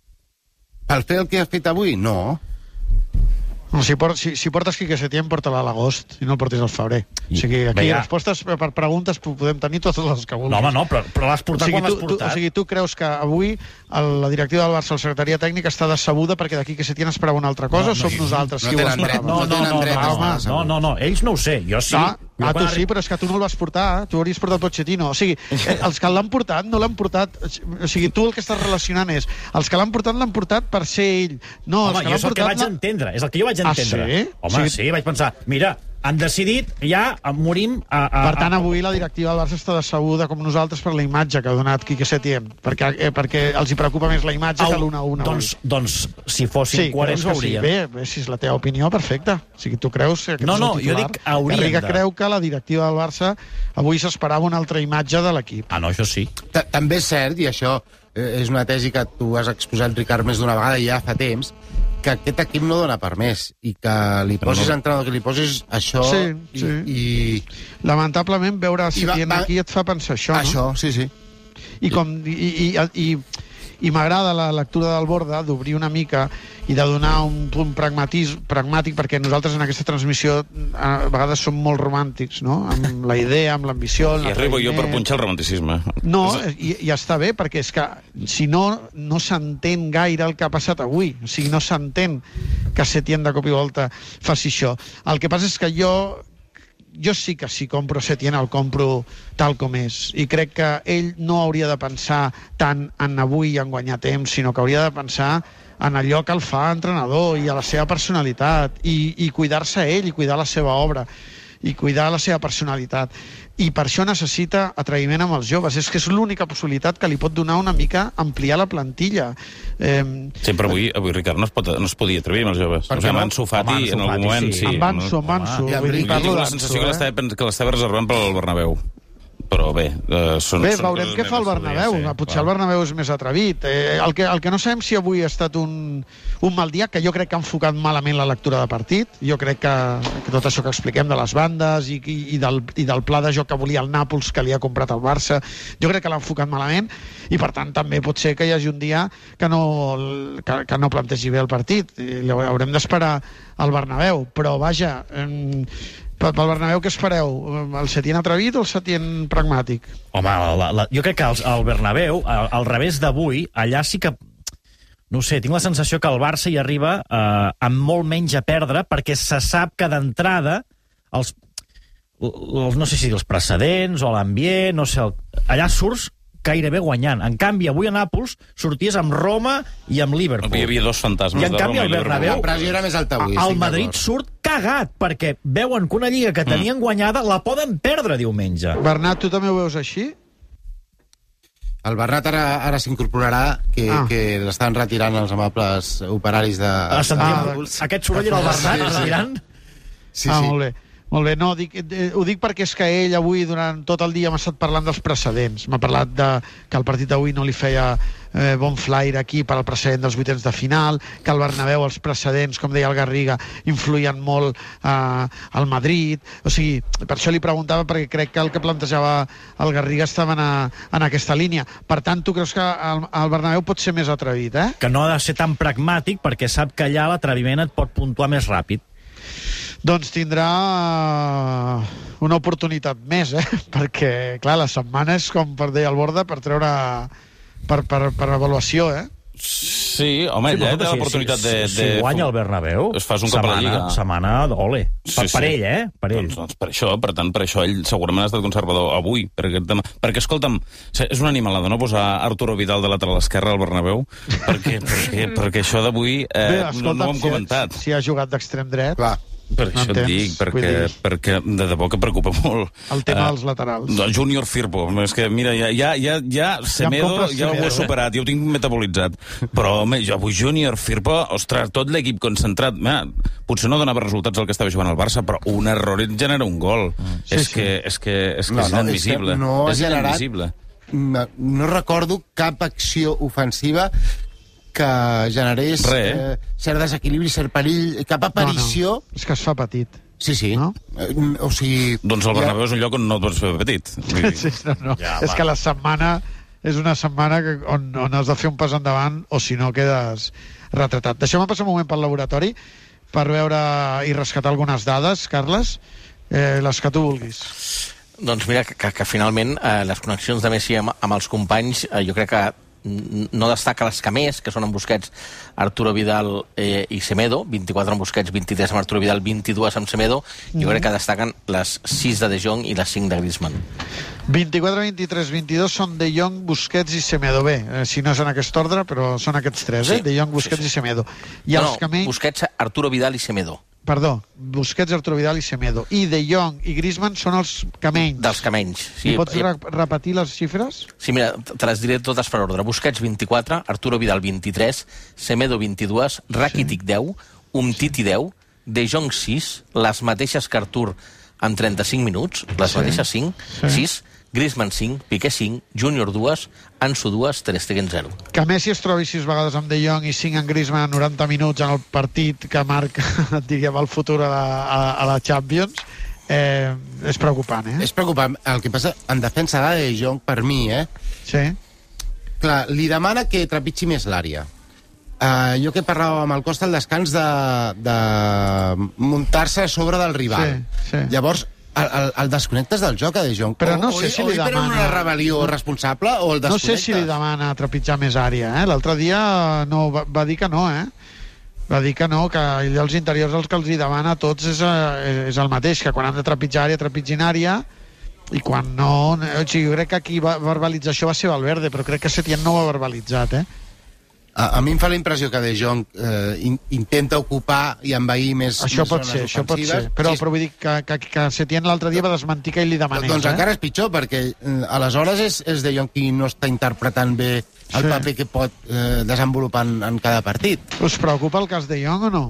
Per fer el que has fet avui? No. No, si, por, si, si portes Quique Setién, porta-la a l'agost i no el portis al febrer. I, o sigui, aquí veia... respostes per preguntes podem tenir totes les que vulguis. No, home, no, però, però l'has portat o sigui, quan l'has portat. Tu, o sigui, tu creus que avui el, la directiva del Barça, la secretaria tècnica, està decebuda perquè d'aquí que Setién esperava una altra cosa, no, o som no, nosaltres no qui ho esperava? No, no, no, no, no, no, no, no, ells no ho sé, jo sí. No, ah, tu sí, però és que tu no el vas portar, tu hauries portat Pochettino. O sigui, els que l'han portat, no l'han portat... O sigui, tu el que estàs relacionant és... Els que l'han portat, l'han portat per ser ell. No, home, els que jo és el que vaig entendre, és el que jo vaig entendre. Ah, sí? Home, sí, sí vaig pensar, mira, han decidit, ja morim... A, a, per tant, avui la directiva del Barça està decebuda com nosaltres per la imatge que ha donat Quique Setién, perquè, eh, perquè els hi preocupa més la imatge Au, que l'una a una. Doncs, doncs, si fossin sí, coherents, ho haurien. Sí, bé, bé, si és la teva opinió, perfecte. O sigui, tu creus que aquest no, és el no, titular. Jo dic, haurien Garriga de... creu que la directiva del Barça avui s'esperava una altra imatge de l'equip. Ah, no, això sí. També és cert, i això és una tesi que tu has exposat, Ricard, més d'una vegada, ja fa temps, que aquest equip no dona per més i que li posis no. entrenador, que li posis això sí, sí. I, i... lamentablement veure Setién va... aquí et fa pensar això, això, no? sí, sí. I com i, i, i, i m'agrada la lectura del Borda d'obrir una mica i de donar un punt pragmàtic, perquè nosaltres en aquesta transmissió a vegades som molt romàntics, no? Amb la idea, amb l'ambició... I arribo jo per punxar el romanticisme. No, i, i està bé, perquè és que si no, no s'entén gaire el que ha passat avui. O sigui, no s'entén que Setién de cop i volta faci això. El que passa és que jo jo sí que si compro Setién el compro tal com és, i crec que ell no hauria de pensar tant en avui i en guanyar temps, sinó que hauria de pensar en allò que el fa entrenador i a la seva personalitat i, i cuidar-se ell i cuidar la seva obra i cuidar la seva personalitat, i per això necessita atreviment amb els joves. És que és l'única possibilitat que li pot donar una mica ampliar la plantilla. Eh... Sí, però avui, avui Ricard, no es, pot, no es podia atrevir amb els joves. O sigui, amb Ansu Fati, en algun moment, sí. Amb Ansu, amb Ansu. Jo tinc la sensació que l'estava reservant pel Bernabéu. Però bé... Eh, són, bé, són veurem què fa el Bernabéu. Sí, potser clar. El Bernabéu és més atrevit. Eh, el, que, el que no sabem si avui ha estat un, un mal dia, que jo crec que ha enfocat malament la lectura de partit. Jo crec que, que tot això que expliquem de les bandes i, i, i, del, i del pla de joc que volia el Nàpols, que li ha comprat el Barça, jo crec que l'ha enfocat malament, i per tant també pot ser que hi hagi un dia que no, que, que no plantegi bé el partit. I haurem d'esperar al Bernabéu. Però vaja... Eh, pel Bernabéu, què espereu? El Setién atrevit o el Setién pragmàtic? Home, la, la, jo crec que el, el Bernabéu, al, al revés d'avui, allà sí que... No sé, tinc la sensació que el Barça hi arriba eh, amb molt menys a perdre, perquè se sap que d'entrada els, els, no sé si els precedents o l'ambient, no sé, el, allà surts gairebé guanyant. En canvi, avui a Nàpols sorties amb Roma i amb Liverpool. Hi havia dos fantasmes I en de canvi, Roma el Bernabéu, la pressió era més alta avui. El Madrid surt cagat, perquè veuen que una lliga que tenien mm. guanyada la poden perdre diumenge. Bernat, tu també ho veus així? El Bernat ara, ara s'incorporarà, que, ah. que l'estan retirant els amables operaris de... Ah, ah, aquest soroll era el Bernat, retirant? Sí, sí. Ah, molt bé. Molt bé, no, dic, eh, ho dic perquè és que ell avui durant tot el dia m'ha estat parlant dels precedents. M'ha parlat de que el partit d'avui no li feia eh, bon flaire aquí per al precedent dels vuitens de final, que al Bernabéu els precedents, com deia el Garriga, influïen molt eh, al Madrid. O sigui, per això li preguntava, perquè crec que el que plantejava el Garriga estava en, a, en aquesta línia. Per tant, tu creus que el, el Bernabéu pot ser més atrevit, eh? Que no ha de ser tan pragmàtic, perquè sap que allà l'atreviment et pot puntuar més ràpid. doncs tindrà una oportunitat més, eh? Perquè, clar, la setmana és com per dir al Borda per treure per, per, per avaluació, eh? Sí, home, sí, ja té l'oportunitat si, de, de... Si guanya el Bernabéu, es fas un cap a la Lliga. Setmana d'ole. Sí, per, sí. per ell, eh? Per ell. Doncs, doncs per això, per tant, per això ell segurament ha estat conservador avui. Per aquest tema. Perquè, escolta'm, és una animalada, no?, posar Arturo Vidal de lateral esquerre al Bernabéu, perquè, perquè, perquè això d'avui eh, Bé, escolta'm, no, no ho hem comentat. Si, si ha jugat d'extrem dret... Clar. Per això et dic, perquè, perquè de debò que preocupa molt. El tema dels laterals. El Júnior Firpo. És que, mira, ja, ja, ja, ja Semedo ja ho he superat, ja ho tinc metabolitzat. Però, home, jo avui Júnior Firpo, ostres, tot l'equip concentrat. Mira, potser no donava resultats el que estava jugant al Barça, però un error et genera un gol. Sí, és, sí. Que, és que és, que no, és inadmissible. No, no és generat, inadmissible. No, no recordo cap acció ofensiva que generés eh, cert desequilibri, cert perill, cap aparició... No, no. És que es fa petit. Sí, sí. No? Eh, o sigui... Doncs el Bernabéu ja... és un lloc on no et pots fer petit. Sí, no, no. Ja, és va. Que la setmana és una setmana que, on, on has de fer un pas endavant o si no quedes retratat. Deixem-me passar un moment pel laboratori per veure i rescatar algunes dades, Carles, eh, les que tu vulguis. Doncs mira, que, que, que finalment eh, les connexions de Messi amb, amb els companys, eh, jo crec que no destaca les que més, que són en Busquets, Arturo Vidal eh, i Semedo, vint-i-quatre en Busquets, vint-i-tres amb Arturo Vidal, vint-i-dos amb Semedo, mm. jo crec que destaquen les sis de De Jong i les cinc de Griezmann. vint-i-quatre, vint-i-tres, vint-i-dos són De Jong, Busquets i Semedo. Bé, eh, si no és en aquest ordre, però són aquests tres, sí. eh? De Jong, Busquets sí, sí. i Semedo. I no, els no, que menys... Busquets, Arturo Vidal i Semedo. Perdó, Busquets, Arturo Vidal i Semedo. I De Jong i Griezmann són els que menys. Dels que menys, sí. I pots re repetir les xifres? Sí, mira, te les diré totes per ordre. Busquets, vint-i-quatre, Arturo Vidal, vint-i-tres, Semedo, vint-i-dos, Rakitic, sí. deu, Umtiti, deu, De Jong, sis, les mateixes que Artur en trenta-cinc minuts, les sí. mateixes cinc, sí. sis, Griezmann cinc, Piqué cinc, Júnior dos, Ansu dos, Ter Stegen zero. Que Messi es trobi sis vegades amb De Jong i cinc en Griezmann en noranta minuts en el partit que marca, diguem, el futur a la, a, a la Champions, eh, és preocupant, eh? És preocupant. El que passa, en defensa de De Jong, per mi, eh? Sí. Clar, li demana que trepitgi més l'àrea. Uh, jo que parlava amb el Costa al descans de, de muntar-se a sobre del rival. Sí, sí. Llavors, el, el, el desconnectes del joc a De Jong. Però no o, sé si li demana... O una rebel·lió responsable o el desconnectes. No sé si li demana trepitjar més àrea, eh? L'altre dia no, va, va dir que no, eh? Va dir que no, que allà els interiors els que els hi demana a tots és, és el mateix, que quan han de trepitjar àrea, trepitgin àrea, i quan no... O sigui, jo crec que qui va verbalitzar això va ser Valverde, però crec que Setién no ho ha verbalitzat, eh? A, a mi em fa la impressió que De Jong eh, in, intenta ocupar i envair més, això més pot zones ser, això pot ser. Però, sí. però vull dir que, que, que Setién l'altre dia va desmentir que ell li demanés. Doncs eh? encara és pitjor, perquè eh, aleshores és, és De Jong qui no està interpretant bé el sí. paper que pot eh, desenvolupar en, en cada partit. Us preocupa el cas De Jong o no?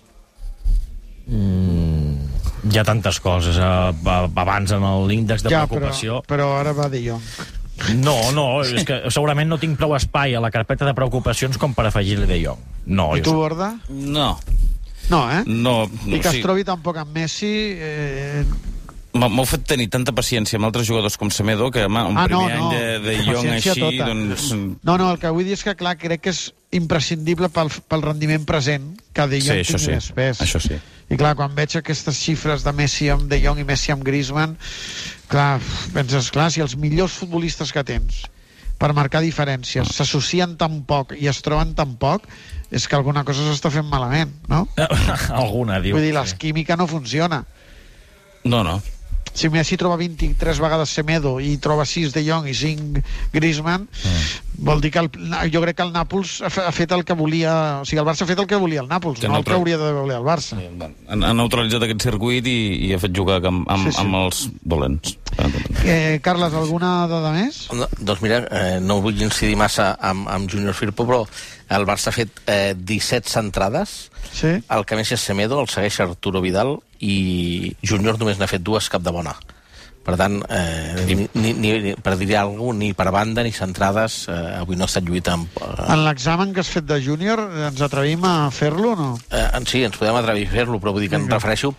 Mm, hi ha tantes coses eh, abans en l'índex de ja, preocupació. Però, però ara va De Jong. No, no, és que segurament no tinc prou espai a la carpeta de preocupacions com per afegir-li De Jong. No, I tu, Borda? No. No, eh? No, I que sí. es trobi tampoc amb Messi... Eh... M'heu fet tenir tanta paciència amb altres jugadors com Semedo que, home, un ah, primer no, no. any de, de Jong així... Tota. Doncs... No, no, el que vull dir és que, clar, crec que és imprescindible pel, pel rendiment present que De Jong sí, tingui sí. més pes. Això sí. I clar, quan veig aquestes xifres de Messi amb De Jong i Messi amb Griezmann, clar, penses, clar, si els millors futbolistes que tens per marcar diferències s'associen tan poc i es troben tan poc, és que alguna cosa s'està fent malament, no? Alguna, diu. Vull dir, la química no funciona. No, no. Si Messi troba vint-i-tres vegades Semedo i troba sis De Jong i cinc Griezmann, mm. vol dir que el, jo crec que el Nàpols ha fet el que volia, o sigui, el Barça ha fet el que volia el Nàpols, que no el que hauria de voler el Barça. Ha, ha neutralitzat aquest circuit i, i ha fet jugar amb, amb, sí, sí. amb els dolents. Eh, Carles, alguna dada més? No, doncs mira, eh, no vull incidir massa amb, amb Júnior Firpo, però el Barça ha fet eh, disset centrades, sí. el que més és Semedo, el segueix Arturo Vidal, i Júnior només n'ha fet dues cap de bona. Per tant, eh, ni, ni, ni, per dir alguna cosa, ni per banda ni centrades, eh, avui no ha estat lluita amb... Eh... En l'examen que has fet de Júnior, ens atrevim a fer-lo o no? Eh, sí, ens podem atrevir a fer-lo, però vull dir que em refereixo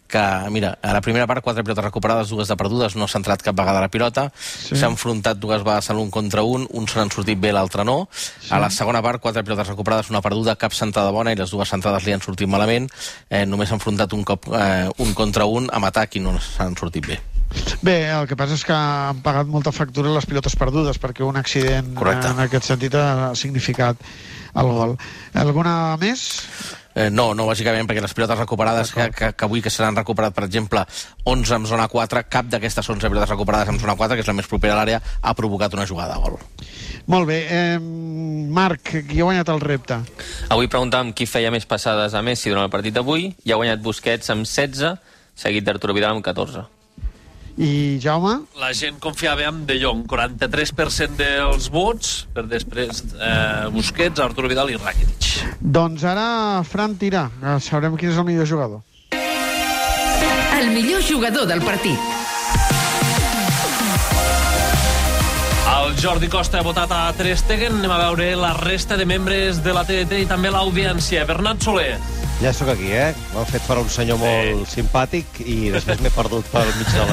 que, mira, a la primera part, quatre pilotes recuperades, dues de perdudes, no s'ha entrat cap vegada a la pilota, s'ha sí. enfrontat dues vegades a l'un contra un, un se n'han sortit bé, l'altre no. Sí. A la segona part, quatre pilotes recuperades, una perduda, cap centrada bona, i les dues centrades li han sortit malament. Eh, només s'ha enfrontat un cop eh, un contra un amb atac i no s'han sortit bé. Bé, el que passa és que han pagat molta factura les pilotes perdudes, perquè un accident Correcte. en aquest sentit ha significat el gol. Alguna més? Eh, no, no, bàsicament perquè les pilotes recuperades que, que, que avui que se n'han recuperat, per exemple, onze en zona quatre, cap d'aquestes onze pilotes recuperades en zona quatre, que és la més propera a l'àrea, ha provocat una jugada de gol. Molt bé. Eh, Marc, qui ha guanyat el repte? Avui preguntàvem qui feia més passades a Messi durant el partit d'avui, i ha guanyat Busquets amb setze, seguit d'Arturo Vidal amb catorze. I Jaume? La gent confiava en De Jong, quaranta-tres per cent dels vots, per després eh, Busquets, Arturo Vidal i Rakitic. Doncs ara Fran tira, sabrem quin és el millor jugador. El millor jugador del partit. El Jordi Costa ha votat a Ter Stegen. Anem a veure la resta de membres de la T D T i també l'audiència. Bernat Soler. Ja sóc aquí, eh? M'han fet fora un senyor molt sí. simpàtic i després m'he perdut pel mig de la,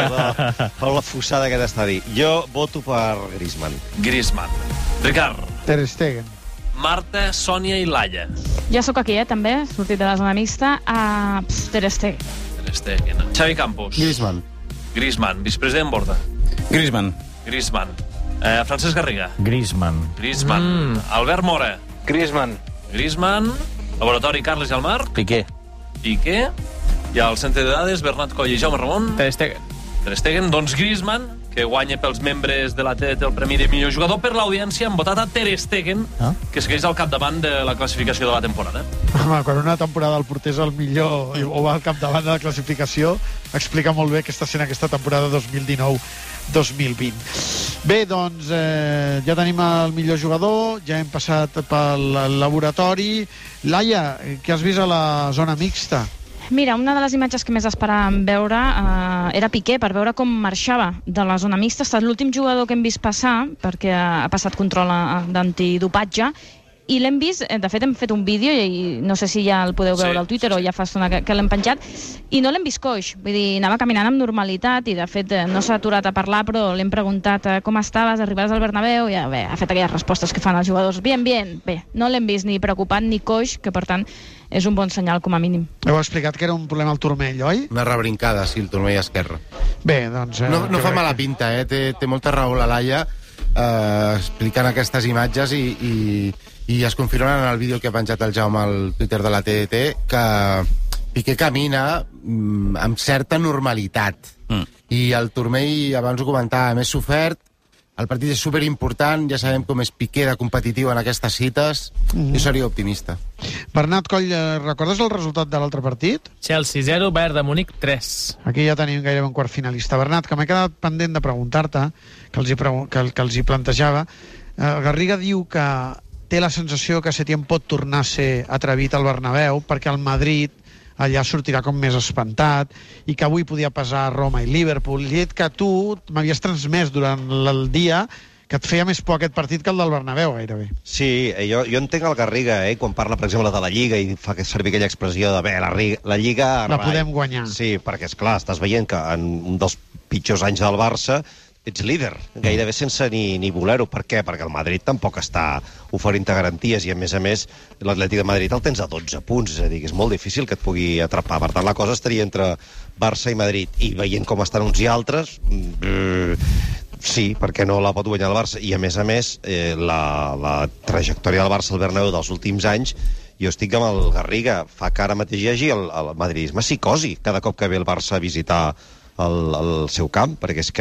de, per la fossada d'aquest estadi. Jo voto per Griezmann. Griezmann. Ricard. Ter Stegen. Marta, Sònia i Laia. Ja sóc aquí, eh, també, sortit de la zona mixta, a uh, Ter Stegen. Ter Stegen. Xavi Campos. Griezmann. Griezmann. Vicepresident Borda. Griezmann. Griezmann. Eh, Francesc Garriga. Griezmann. Griezmann. Mm. Albert Mora. Griezmann. Griezmann. Laboratori Carles i el Marc. Piqué. Piqué. I al centre de dades, Bernat Coll i Jaume Ramon. Ter Stegen. Ter Stegen. Doncs Griezmann, que guanya pels membres de la T D T el premi de millor jugador. Per l'audiència han votat a Ter Stegen, ah? que segueix al capdavant de la classificació de la temporada. Home, quan una temporada el porter és el millor o va al capdavant de la classificació, explica molt bé què està sent aquesta temporada dos mil dinou dos mil vint. Bé, doncs eh, ja tenim el millor jugador, ja hem passat pel laboratori. Laia, què has vist a la zona mixta? Mira, una de les imatges que més esperàvem veure eh, era Piqué, per veure com marxava de la zona mixta. Ha estat l'últim jugador que hem vist passar, perquè ha passat control d'antidopatge, i l'hem vist, de fet hem fet un vídeo i no sé si ja el podeu veure sí, al Twitter sí, sí. o ja fa estona que, que l'hem penjat, i no l'hem vist coix, vull dir, anava caminant amb normalitat i de fet no s'ha aturat a parlar, però l'hem preguntat com estaves, arribaves al Bernabéu, i ja, bé, ha fet aquelles respostes que fan els jugadors, bien, bien, bé, no l'hem vist ni preocupat ni coix, que per tant és un bon senyal com a mínim. Heu explicat que era un problema al turmell, oi? Una rebrincada, sí, el turmell esquerre. Bé, doncs... Eh, no no fa mala pinta, eh? Té, té molta raó la Laia eh, explicant aquestes imatges i, i, i es confirmen en el vídeo que ha penjat el Jaume al Twitter de la T D T que Piqué camina mm, amb certa normalitat mm. i el turmell, abans ho comentava, més sofert. El partit és superimportant, ja sabem com és Piqué de competitiu en aquestes cites, mm-hmm. jo seria optimista. Bernat Coll, recordes el resultat de l'altre partit? Chelsea zero, Bayern de Múnich tres. Aquí ja tenim gairebé un quart finalista. Bernat, que m'he quedat pendent de preguntar-te, que els hi, pre que, que els hi plantejava, eh, Garriga diu que té la sensació que Setién pot tornar a ser atrevit al Bernabéu perquè el Madrid allà sortirà com més espantat i que avui podia pesar Roma i Liverpool. I he dit que tu m'havies transmès durant el dia que et feia més por aquest partit que el del Bernabéu, gairebé. Sí, jo, jo entenc el Garriga, eh, quan parla, per exemple, de la Lliga i fa servir aquella expressió de, bé, la, la Lliga... La podem guanyar. Sí, perquè, és clar, estàs veient que en un dels pitjors anys del Barça ets líder, gairebé sense ni, ni voler-ho. Per què? Perquè el Madrid tampoc està oferint garanties i, a més a més, l'Atlètic de Madrid el tens a dotze punts, és a dir, que és molt difícil que et pugui atrapar. Per tant, la cosa estaria entre Barça i Madrid. I veient com estan uns i altres, mm, sí, perquè no la pot guanyar el Barça. I, a més a més, eh, la, la trajectòria del Barça al Bernabéu dels últims anys, jo estic amb el Garriga, fa que ara mateix hi hagi el, el madridisme psicosi cada cop que ve el Barça a visitar El, el seu camp, perquè és que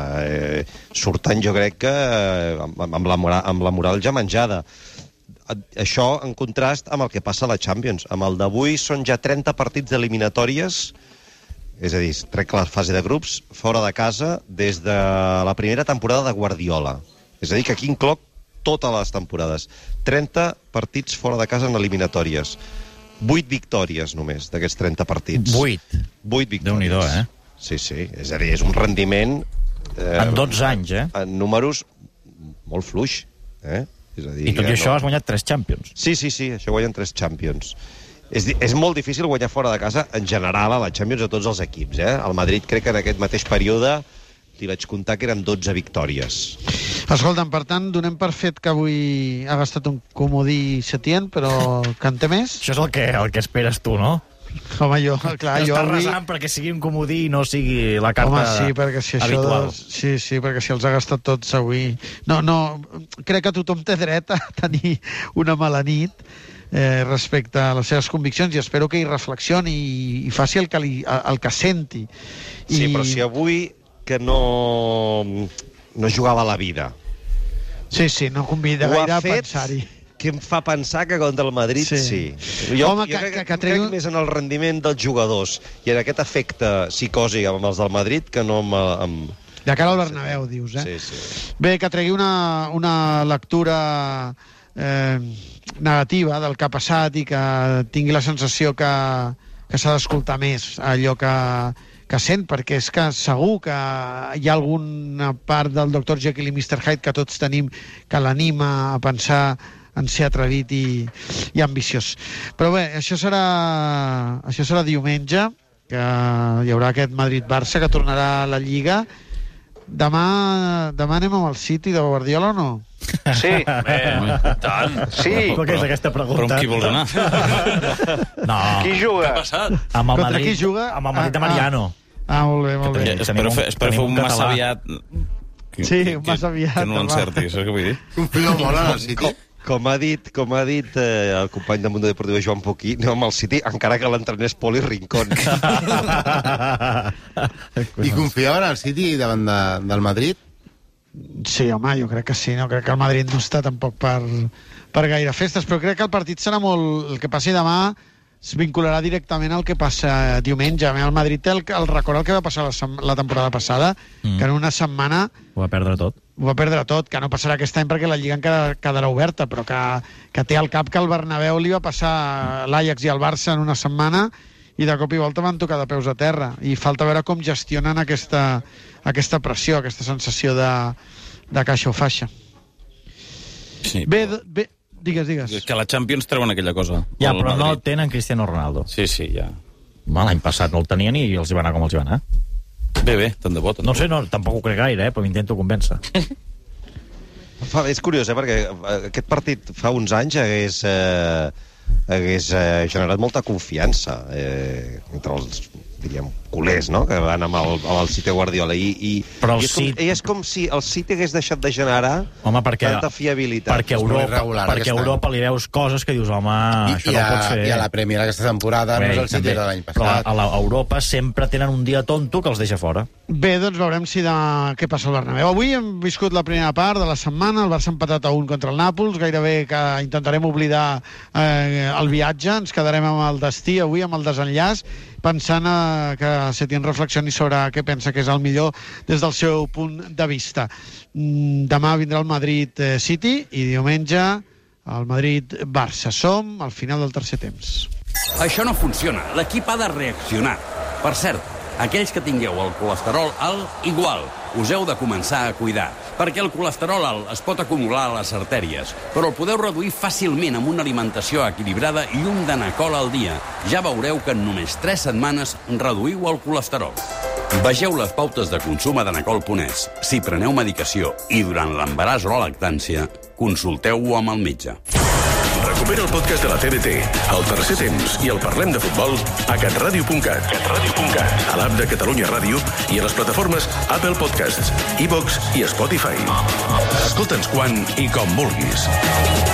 eh, surten, jo crec que eh, amb, amb, la moral, amb la moral ja menjada. Això en contrast amb el que passa a la Champions. Amb el d'avui són ja trenta partits eliminatòries, és a dir, trec la fase de grups, fora de casa, des de la primera temporada de Guardiola. És a dir, que aquí incloc totes les temporades. trenta partits fora de casa en eliminatòries. vuit victòries només d'aquests trenta partits. vuit? vuit victòries. Déu-n'hi-do, eh? Sí, sí, és a dir, és un rendiment... Eh, en dotze anys, eh? En números molt fluix, eh? És a dir, I tot i no... això has guanyat tres Champions. Sí, sí, sí, això guanyen tres Champions. És, és molt difícil guanyar fora de casa, en general, a la Champions, a tots els equips. Eh? El Madrid, crec que en aquest mateix període, li vaig comptar que eren dotze victòries. Escolta'm, per tant, donem per fet que avui ha gastat un comodí Setién, però que en té més? Això és el que, el que esperes tu, no? Home, jo, clar, jo Estàs avui... resant perquè sigui un comodí i no sigui la carta Home, sí, perquè si això habitual. de... Sí, sí, perquè si els ha gastat tots avui... No, no, crec que tothom té dret a tenir una mala nit eh, respecte a les seves conviccions i espero que hi reflexioni i, i faci el que, li, el que senti. I... Sí, però si avui que no, no jugava a la vida. Sí, sí, no convida Ho gaire ha a fet, pensar-hi. que em fa pensar que contra el Madrid sí. sí. Jo, Home, jo que, crec, que, que crec tregui... més en el rendiment dels jugadors i en aquest efecte psicòsic amb els del Madrid que no amb... amb... De cara al Bernabéu, dius, eh? Sí, sí. Bé, que tregui una, una lectura eh, negativa del que ha passat i que tingui la sensació que, que s'ha d'escoltar més allò que, que sent, perquè és que segur que hi ha alguna part del doctor Jekyll i mister Hyde que tots tenim que l'anima a pensar en ser atrevit i, i ambiciós. Però bé, això serà, això serà diumenge, que hi haurà aquest Madrid-Barça que tornarà a la Lliga. Demà, demà anem amb el City de Guardiola o no? Sí, eh, tant. Sí. Però què és aquesta pregunta? Però amb qui vols anar? No. Qui juga? Què ha passat? Amb el Contra Madrid, qui juga? amb el Madrid de Mariano. Ah, molt bé, molt bé. Ja, espero fer, espero fer un massa aviat... Que, Sí, que, un massa aviat, Que no l'encerti, saps què vull dir? Confio molt en el City. Com, com ha dit, com ha dit eh, el company de Mundo Deportivo Joan Poquí, anem amb el City, encara que l'entrenés Poli Rincón. I confiaven al City davant de, del Madrid? Sí, home, jo crec que sí. No crec que el Madrid no està tampoc per, per gaire festes, però crec que el partit serà molt... El que passi demà es vincularà directament al que passa diumenge. El Madrid té el, el record el que va passar la, la temporada passada, mm. que en una setmana... Ho va perdre tot. Ho va perdre tot, que no passarà aquest any perquè la Lliga encara quedarà oberta, però que, que té al cap que el Bernabéu li va passar l'Ajax i el Barça en una setmana i de cop i volta van tocar de peus a terra. I falta veure com gestionen aquesta, aquesta pressió, aquesta sensació de, de caixa o faixa. Sí, bé, bé, digues, digues. Que la Champions treuen aquella cosa. Ja, però no tenen Cristiano Ronaldo. Sí, sí, ja. L'any passat no el tenien i els hi va anar com els hi va anar. Bé, bé, tant de bo. Tant no de sé, bo. no, tampoc ho crec gaire, eh, però m'intento convèncer. Fa, és curiós, eh, perquè aquest partit fa uns anys hagués, eh, hagués eh, generat molta confiança eh, entre els, diríem, culers, no?, que van amb el, amb el City Guardiola. I, i, Però el i és, com, City- i és com si el City hagués deixat de generar home, perquè, tanta fiabilitat. perquè a Europa, perquè a Europa li veus coses que dius, home, I, això i, no a, pot ser. I a la Premier aquesta temporada Bé, no és el City també. de l'any Però passat. a, la, a Europa sempre tenen un dia tonto que els deixa fora. Bé, doncs veurem si de... què passa al Bernabéu. Avui hem viscut la primera part de la setmana, el Barça ha empatat a un contra el Nàpols, gairebé que intentarem oblidar eh, el viatge, ens quedarem amb el destí avui, amb el desenllaç, pensant eh, que Setién reflexioni sobre què pensa que és el millor des del seu punt de vista. Mm, demà vindrà el Madrid eh, City i diumenge el Madrid-Barça. Som al final del tercer temps. Això no funciona. L'equip ha de reaccionar. Per cert, aquells que tingueu el colesterol alt, igual, us heu de començar a cuidar, perquè el colesterol alt es pot acumular a les artèries, però el podeu reduir fàcilment amb una alimentació equilibrada i un danacol al dia. Ja veureu que en només tres setmanes reduïu el colesterol. Vegeu les pautes de consum a danacol punt es. Si preneu medicació i durant l'embaràs o la lactància, consulteu-ho amb el metge. Recupera el podcast de la T D T, el tercer temps i el Parlem de Futbol a catradio punt cat, catradio punt cat, a l'app de Catalunya Ràdio i a les plataformes Apple Podcasts, iVox i Spotify. Escolta'ns quan i com vulguis.